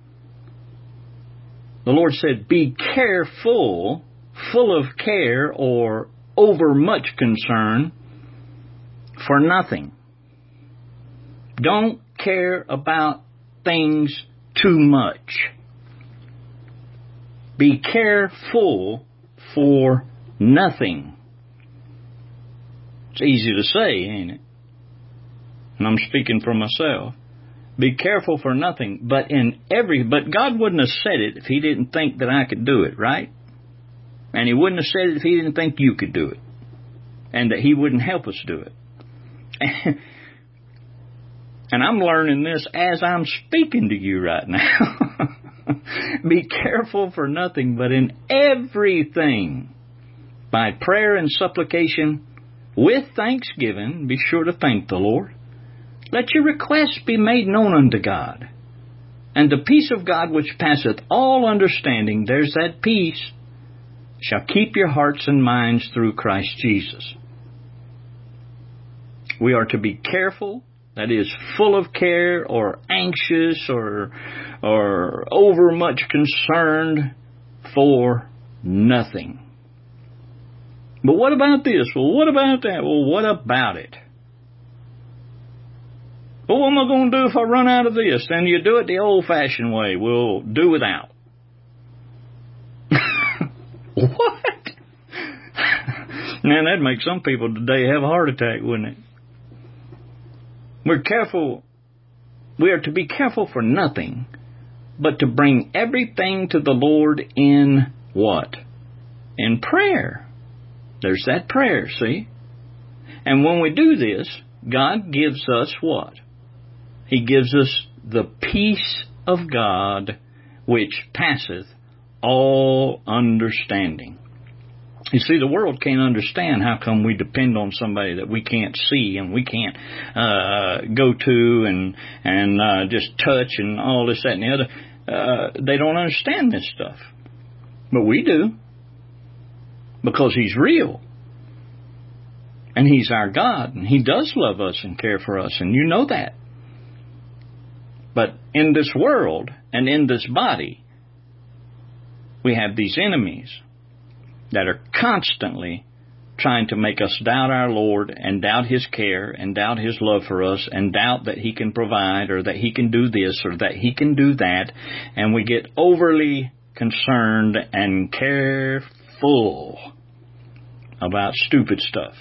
The Lord said, be careful, full of care or overmuch concern for nothing. Don't care about things too much. Be careful for nothing. It's easy to say, ain't it? And I'm speaking for myself. Be careful for nothing, but in every, but God wouldn't have said it if He didn't think that I could do it, right? And He wouldn't have said it if He didn't think you could do it. And that He wouldn't help us do it. And I'm learning this as I'm speaking to you right now. Be careful for nothing, but in everything, by prayer and supplication, with thanksgiving, be sure to thank the Lord. Let your requests be made known unto God. And the peace of God which passeth all understanding, there's that peace, shall keep your hearts and minds through Christ Jesus. We are to be careful, that is, full of care or anxious or, or overmuch concerned for nothing. But what about this? Well, what about that? Well, what about it? Well, what am I going to do if I run out of this? Then you do it the old-fashioned way. We'll do without. What? Man, that'd make some people today have a heart attack, wouldn't it? We're careful. We are to be careful for nothing, but to bring everything to the Lord in what? In prayer. There's that prayer, see? And when we do this, God gives us what? He gives us the peace of God which passeth all understanding. You see, the world can't understand how come we depend on somebody that we can't see and we can't uh, go to and and uh, just touch and all this, that, and the other. Uh, they don't understand this stuff. But we do. Because He's real. And He's our God. And He does love us and care for us. And you know that. But in this world and in this body, we have these enemies that are constantly trying to make us doubt our Lord and doubt His care and doubt His love for us and doubt that He can provide or that He can do this or that He can do that. And we get overly concerned and careful about stupid stuff.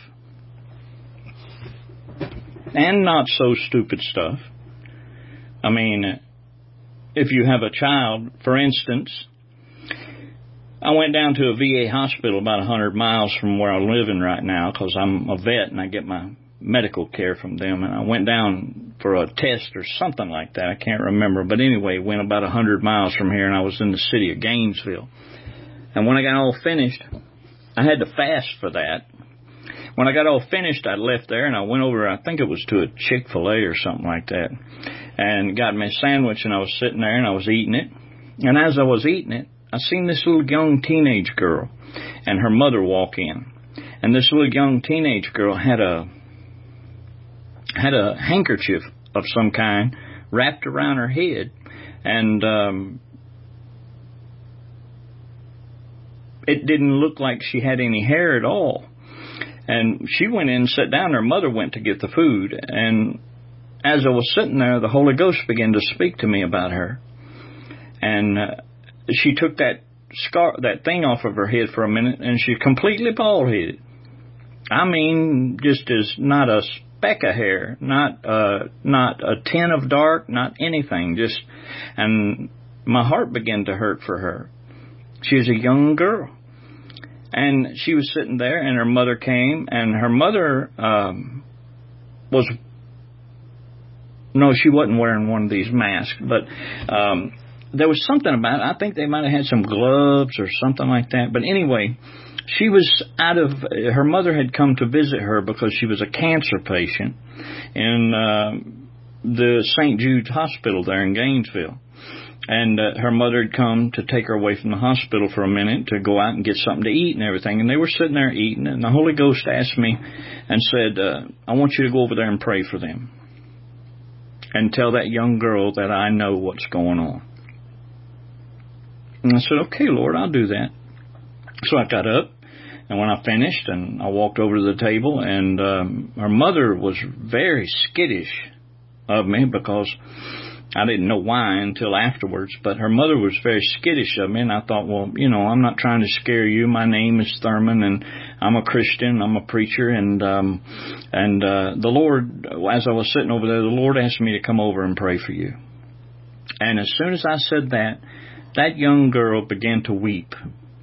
And not so stupid stuff. I mean, if you have a child, for instance, I went down to a V A hospital about one hundred miles from where I'm living right now because I'm a vet and I get my medical care from them. And I went down for a test or something like that. I can't remember. But anyway, went about one hundred miles from here and I was in the city of Gainesville. And when I got all finished, I had to fast for that. When I got all finished, I left there and I went over, I think it was to a Chick-fil-A or something like that, and got me a sandwich and I was sitting there and I was eating it. And as I was eating it, I seen this little young teenage girl and her mother walk in. And this little young teenage girl had a had a handkerchief of some kind wrapped around her head. And um, it didn't look like she had any hair at all. And she went in and sat down. Her mother went to get the food. And as I was sitting there, the Holy Ghost began to speak to me about her. And uh, she took that scar, that thing off of her head for a minute, and she completely bald-headed. I mean, just as not a speck of hair, not uh, not a tint of dark, not anything. Just, and my heart began to hurt for her. She was a young girl. And she was sitting there, and her mother came, and her mother um, was, no, she wasn't wearing one of these masks, but um, there was something about it. I think they might have had some gloves or something like that. But anyway, she was out of, her mother had come to visit her because she was a cancer patient in uh, the Saint Jude's Hospital there in Gainesville. And uh, her mother had come to take her away from the hospital for a minute to go out and get something to eat and everything. And they were sitting there eating. And the Holy Ghost asked me and said, uh, I want you to go over there and pray for them. And tell that young girl that I know what's going on. And I said, okay, Lord, I'll do that. So I got up. And when I finished, and I walked over to the table. And um, her mother was very skittish of me because I didn't know why until afterwards, but her mother was very skittish of me, and I thought, well, you know, I'm not trying to scare you. My name is Thurman, and I'm a Christian. I'm a preacher, and um, and uh, the Lord, as I was sitting over there, the Lord asked me to come over and pray for you. And as soon as I said that, that young girl began to weep.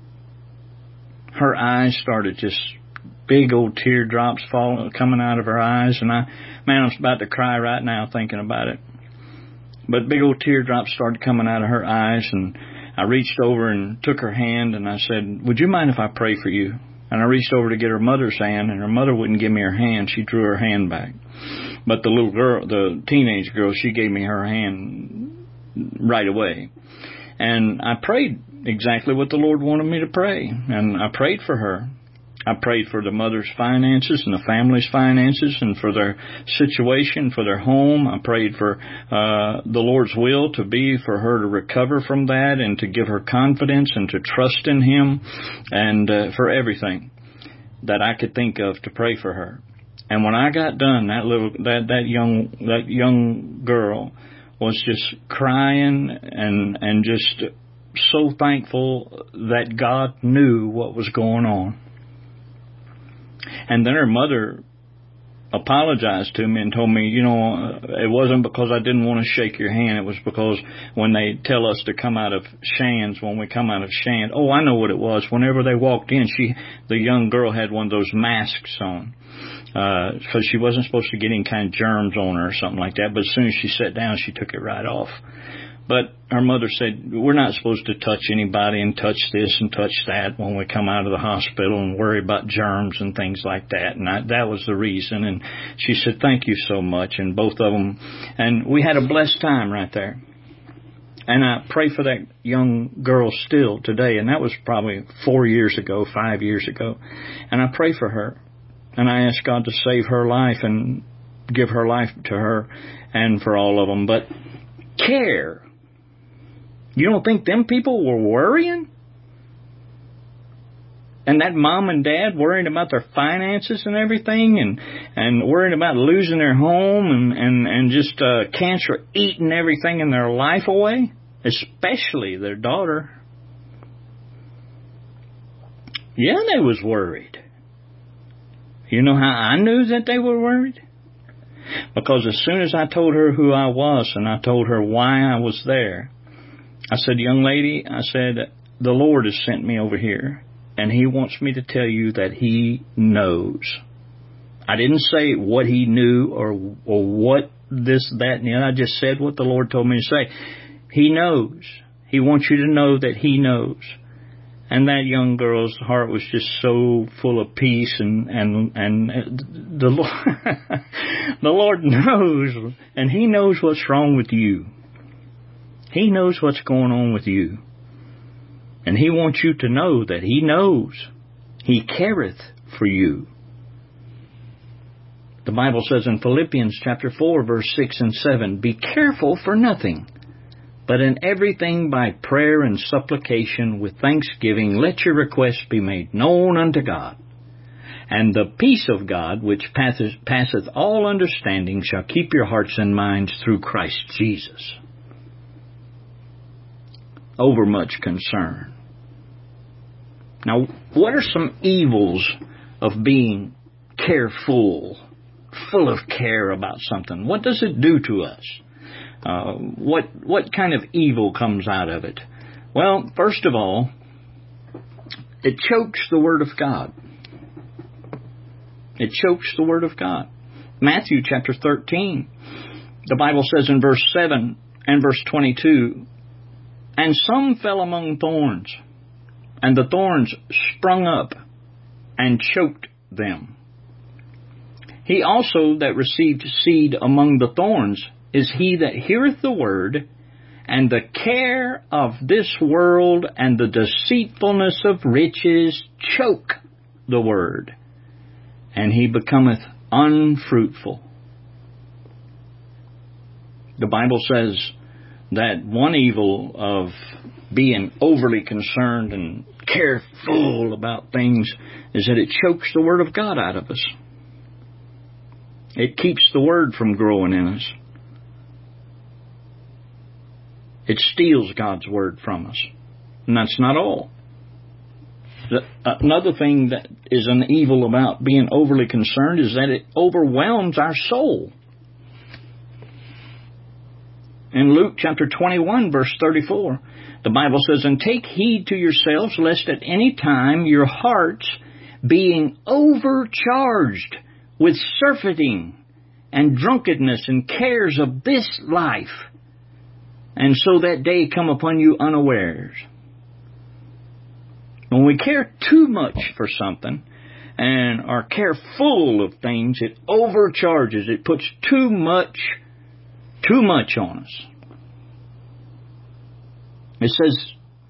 Her eyes started just big old teardrops falling, coming out of her eyes, and I, man, I'm about to cry right now thinking about it. But big old teardrops started coming out of her eyes, and I reached over and took her hand, and I said, would you mind if I pray for you? And I reached over to get her mother's hand, and her mother wouldn't give me her hand. She drew her hand back. But the little girl, the teenage girl, she gave me her hand right away. And I prayed exactly what the Lord wanted me to pray, and I prayed for her. I prayed for the mother's finances and the family's finances and for their situation, for their home. I prayed for uh, the Lord's will to be for her to recover from that and to give her confidence and to trust in Him, and uh, for everything that I could think of to pray for her. And when I got done, that little that that young that young girl was just crying and and just so thankful that God knew what was going on. And then her mother apologized to me and told me, you know, it wasn't because I didn't want to shake your hand. It was because when they tell us to come out of Shands, when we come out of Shands, oh, I know what it was. Whenever they walked in, she, the young girl had one of those masks on. Because uh, she wasn't supposed to get any kind of germs on her or something like that. But as soon as she sat down, she took it right off. But her mother said, we're not supposed to touch anybody and touch this and touch that when we come out of the hospital and worry about germs and things like that. And I, that was the reason. And she said, thank you so much. And both of them, and we had a blessed time right there. And I pray for that young girl still today. And that was probably four years ago, five years ago. And I pray for her. And I ask God to save her life and give her life to her and for all of them. But care. You don't think them people were worrying? And that mom and dad worrying about their finances and everything, and, and worrying about losing their home, and, and, and just uh, cancer eating everything in their life away, especially their daughter. Yeah, they was worried. You know how I knew that they were worried? Because as soon as I told her who I was and I told her why I was there, I said, young lady, I said, the Lord has sent me over here, and He wants me to tell you that He knows. I didn't say what He knew or or what this, that, and the other. I just said what the Lord told me to say. He knows. He wants you to know that He knows. And that young girl's heart was just so full of peace, and, and, and the Lord, the Lord knows, and He knows what's wrong with you. He knows what's going on with you. And He wants you to know that He knows. He careth for you. The Bible says in Philippians chapter four, verse six and seven, be careful for nothing, But in everything by prayer and supplication with thanksgiving, let your requests be made known unto God. And the peace of God, which passeth, passeth all understanding, shall keep your hearts and minds through Christ Jesus. Overmuch concern. Now, what are some evils of being careful, full of care about something? What does it do to us? Uh, what what kind of evil comes out of it? Well, first of all, it chokes the Word of God. It chokes the Word of God. Matthew chapter thirteen, the Bible says in verse seven and verse twenty-two, and some fell among thorns, and the thorns sprung up and choked them. He also that received seed among the thorns is he that heareth the word, and the care of this world and the deceitfulness of riches choke the word, and he becometh unfruitful. The Bible says that one evil of being overly concerned and careful about things is that it chokes the Word of God out of us. It keeps the Word from growing in us. It steals God's Word from us. And that's not all. Another thing that is an evil about being overly concerned is that it overwhelms our soul. In Luke chapter twenty-one, verse thirty-four, the Bible says, and take heed to yourselves, lest at any time your hearts, being overcharged with surfeiting and drunkenness and cares of this life, and so that day come upon you unawares. When we care too much for something and are careful of things, it overcharges. It puts too much, too much on us. It says,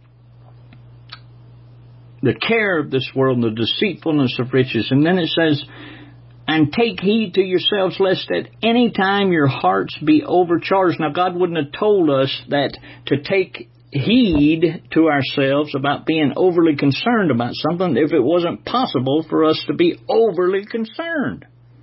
the care of this world and the deceitfulness of riches. And then it says, and take heed to yourselves, lest at any time your hearts be overcharged. Now, God wouldn't have told us that to take heed to ourselves about being overly concerned about something if it wasn't possible for us to be overly concerned.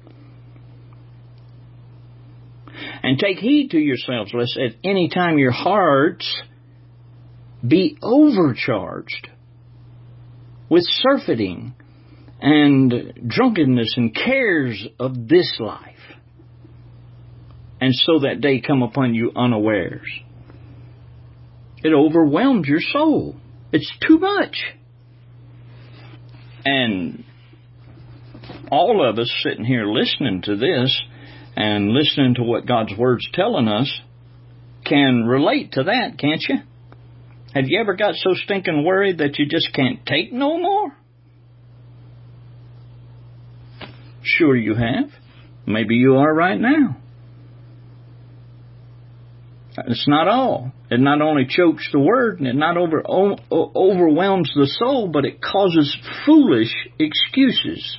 And take heed to yourselves, lest at any time your hearts be overcharged with surfeiting and drunkenness and cares of this life, and so that day come upon you unawares. It overwhelms your soul. It's too much. And all of us sitting here listening to this and listening to what God's Word's telling us can relate to that, can't you? Have you ever got so stinking worried that you just can't take no more? Sure you have. Maybe you are right now. It's not all. It not only chokes the Word and it not over, o- overwhelms the soul, but it causes foolish excuses.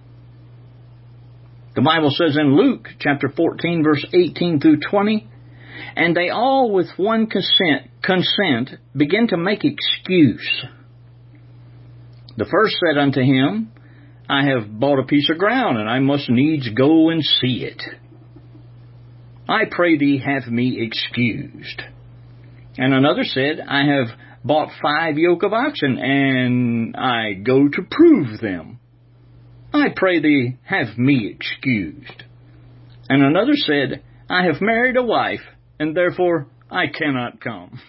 The Bible says in Luke chapter fourteen, verse eighteen through twenty, and they all with one consent, consent begin to make excuse. The first said unto him, I have bought a piece of ground, and I must needs go and see it. I pray thee have me excused. And another said, I have bought five yoke of oxen, and I go to prove them. I pray thee have me excused. And another said, I have married a wife, and therefore I cannot come.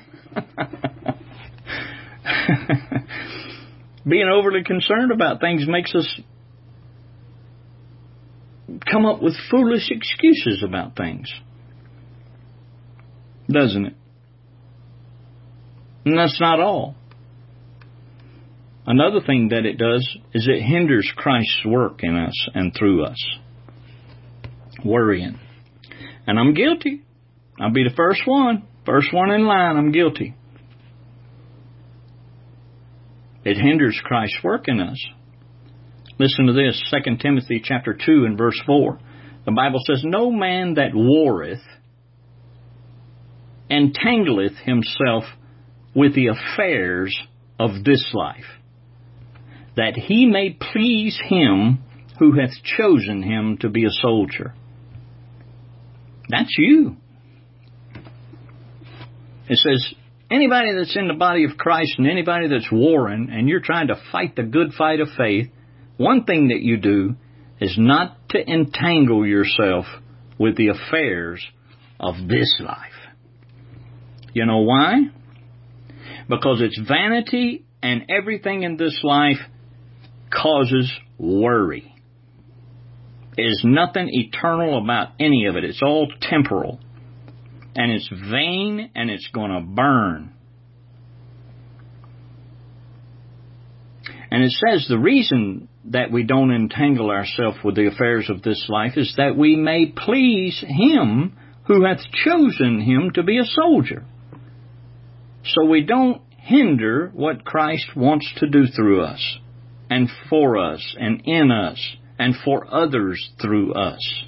Being overly concerned about things makes us come up with foolish excuses about things, doesn't it? And that's not all. Another thing that it does is it hinders Christ's work in us and through us. Worrying. And I'm guilty. I'll be the first one. First one in line, I'm guilty. It hinders Christ's work in us. Listen to this, Second Timothy chapter two and verse four. The Bible says, no man that warreth entangleth himself with the affairs of this life, that he may please him who hath chosen him to be a soldier. That's you. It says, anybody that's in the body of Christ and anybody that's warring and you're trying to fight the good fight of faith, one thing that you do is not to entangle yourself with the affairs of this life. You know why? Because it's vanity, and everything in this life causes worry. There's nothing eternal about any of it. It's all temporal. And it's vain, and it's going to burn. And it says the reason that we don't entangle ourselves with the affairs of this life is that we may please him who hath chosen him to be a soldier. So we don't hinder what Christ wants to do through us, and for us, and in us, and for others through us.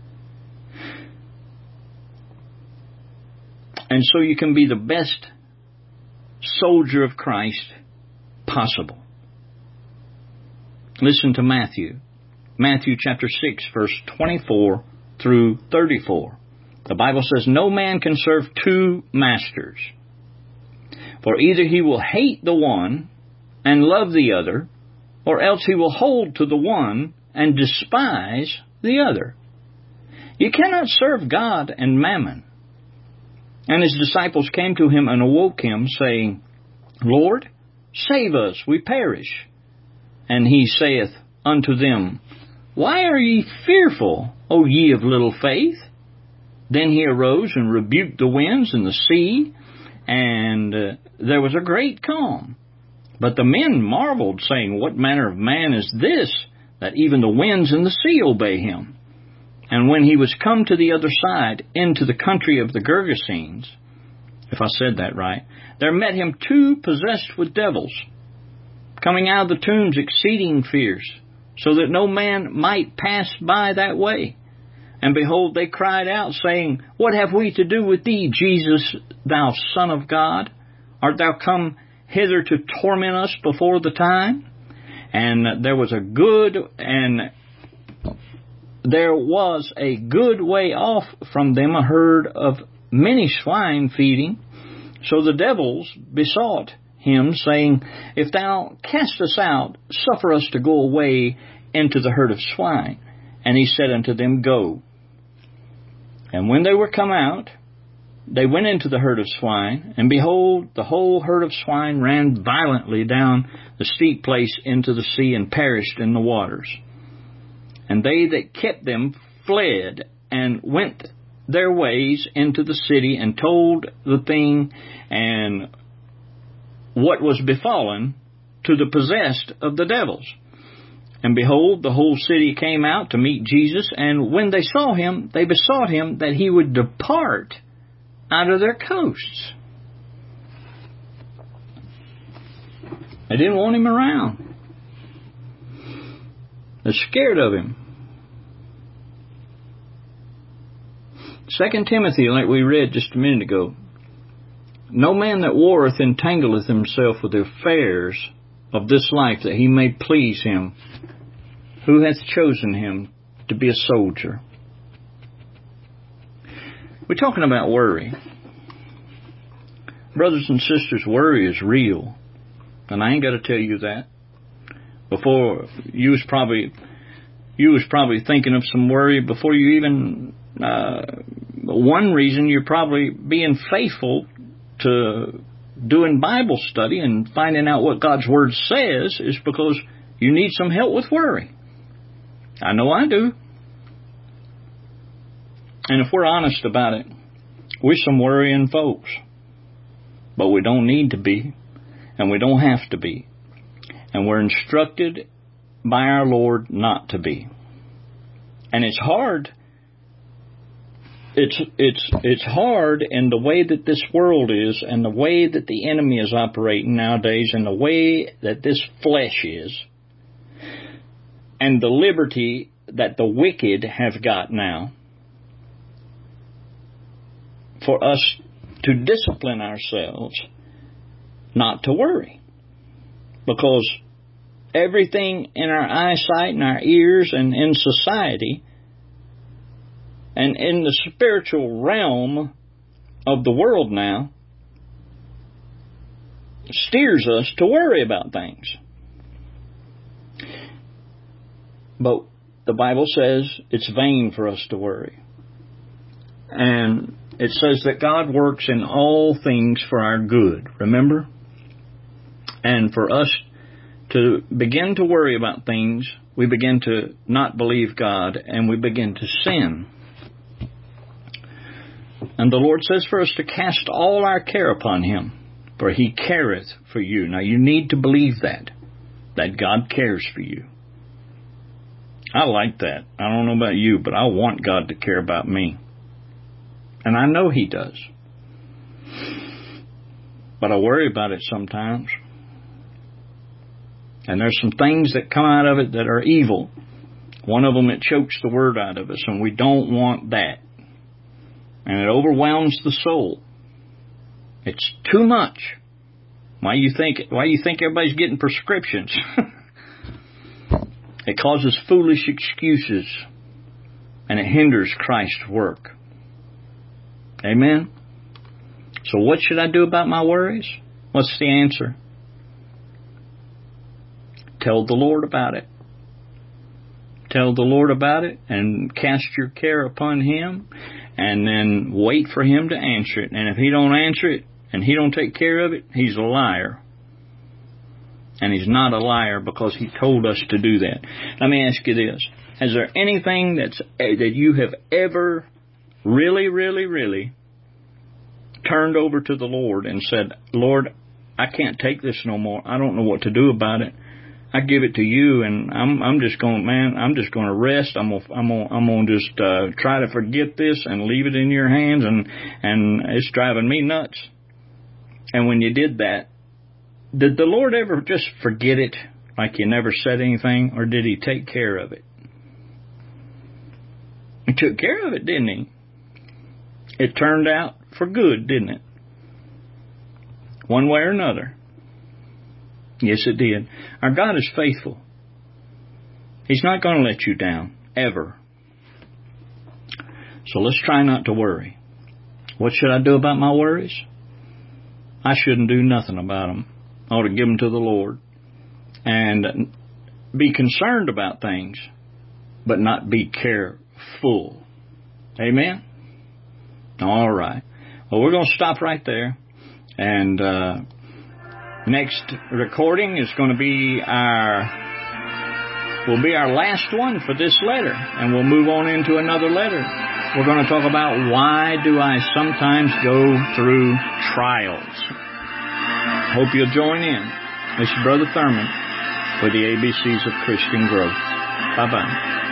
And so you can be the best soldier of Christ possible. Listen to Matthew. Matthew chapter six, verse twenty-four through thirty-four. The Bible says, no man can serve two masters. For either he will hate the one and love the other, or else he will hold to the one and despise the other. You cannot serve God and mammon. And his disciples came to him and awoke him, saying, Lord, save us, we perish. And he saith unto them, Why are ye fearful, O ye of little faith? Then he arose and rebuked the winds and the sea, and uh, there was a great calm. But the men marveled, saying, What manner of man is this, that even the winds and the sea obey him? And when he was come to the other side, into the country of the Gergesenes, if I said that right, there met him two possessed with devils, coming out of the tombs exceeding fierce, so that no man might pass by that way. And behold, they cried out, saying, What have we to do with thee, Jesus, thou Son of God? Art thou come hither to torment us before the time? And there was a good and there was a good way off from them a herd of many swine feeding. So the devils besought him, saying, If thou cast us out, suffer us to go away into the herd of swine. And he said unto them, Go. And when they were come out, they went into the herd of swine, and behold, the whole herd of swine ran violently down the steep place into the sea, and perished in the waters. And they that kept them fled, and went their ways into the city, and told the thing and what was befallen to the possessed of the devils. And behold, the whole city came out to meet Jesus, and when they saw him, they besought him that he would depart out of their coasts. They didn't want him around. They're scared of him. Second Timothy, like we read just a minute ago, no man that warreth entangleth himself with the affairs of this life, that he may please him who hath chosen him to be a soldier. We're talking about worry. Brothers and sisters, worry is real. And I ain't got to tell you that. Before, you was probably, you was probably thinking of some worry before you even, uh, one reason you're probably being faithful to doing Bible study and finding out what God's Word says is because you need some help with worry. I know I do. And if we're honest about it, we're some worrying folks. But we don't need to be, and we don't have to be. And we're instructed by our Lord not to be. And it's hard. It's it's it's hard in the way that this world is, and the way that the enemy is operating nowadays, and the way that this flesh is, and the liberty that the wicked have got now, for us to discipline ourselves not to worry. Because everything in our eyesight and our ears and in society and in the spiritual realm of the world now steers us to worry about things. But the Bible says it's vain for us to worry. And it says that God works in all things for our good, remember? And for us to begin to worry about things, we begin to not believe God and we begin to sin. And the Lord says for us to cast all our care upon Him, for He careth for you. Now you need to believe that, that God cares for you. I like that. I don't know about you, but I want God to care about me. And I know He does. But I worry about it sometimes. And there's some things that come out of it that are evil. One of them, it chokes the word out of us, and we don't want that. And it overwhelms the soul. It's too much. Why you think, why you think everybody's getting prescriptions? It causes foolish excuses, and it hinders Christ's work. Amen? So what should I do about my worries? What's the answer? Tell the Lord about it. Tell the Lord about it and cast your care upon Him, and then wait for Him to answer it. And if He don't answer it and He don't take care of it, He's a liar. And He's not a liar because He told us to do that. Let me ask you this. Is there anything that's that you have ever really, really, really turned over to the Lord and said, Lord, I can't take this no more. I don't know what to do about it. I give it to you, and I'm I'm just going, man, I'm just going to rest. I'm gonna, I'm gonna, I'm gonna just uh, try to forget this and leave it in your hands, and and it's driving me nuts. And when you did that, did the Lord ever just forget it, like you never said anything, or did He take care of it? He took care of it, didn't He? It turned out for good, didn't it? One way or another. Yes, it did. Our God is faithful. He's not going to let you down, ever. So let's try not to worry. What should I do about my worries? I shouldn't do nothing about them. I ought to give them to the Lord. And be concerned about things, but not be careful. Amen? All right. Well, we're going to stop right there. And uh, next recording is going to be our, will be our last one for this letter. And we'll move on into another letter. We're going to talk about why do I sometimes go through trials. Hope you'll join in. This is Brother Thurman with the A B Cs of Christian Growth. Bye-bye.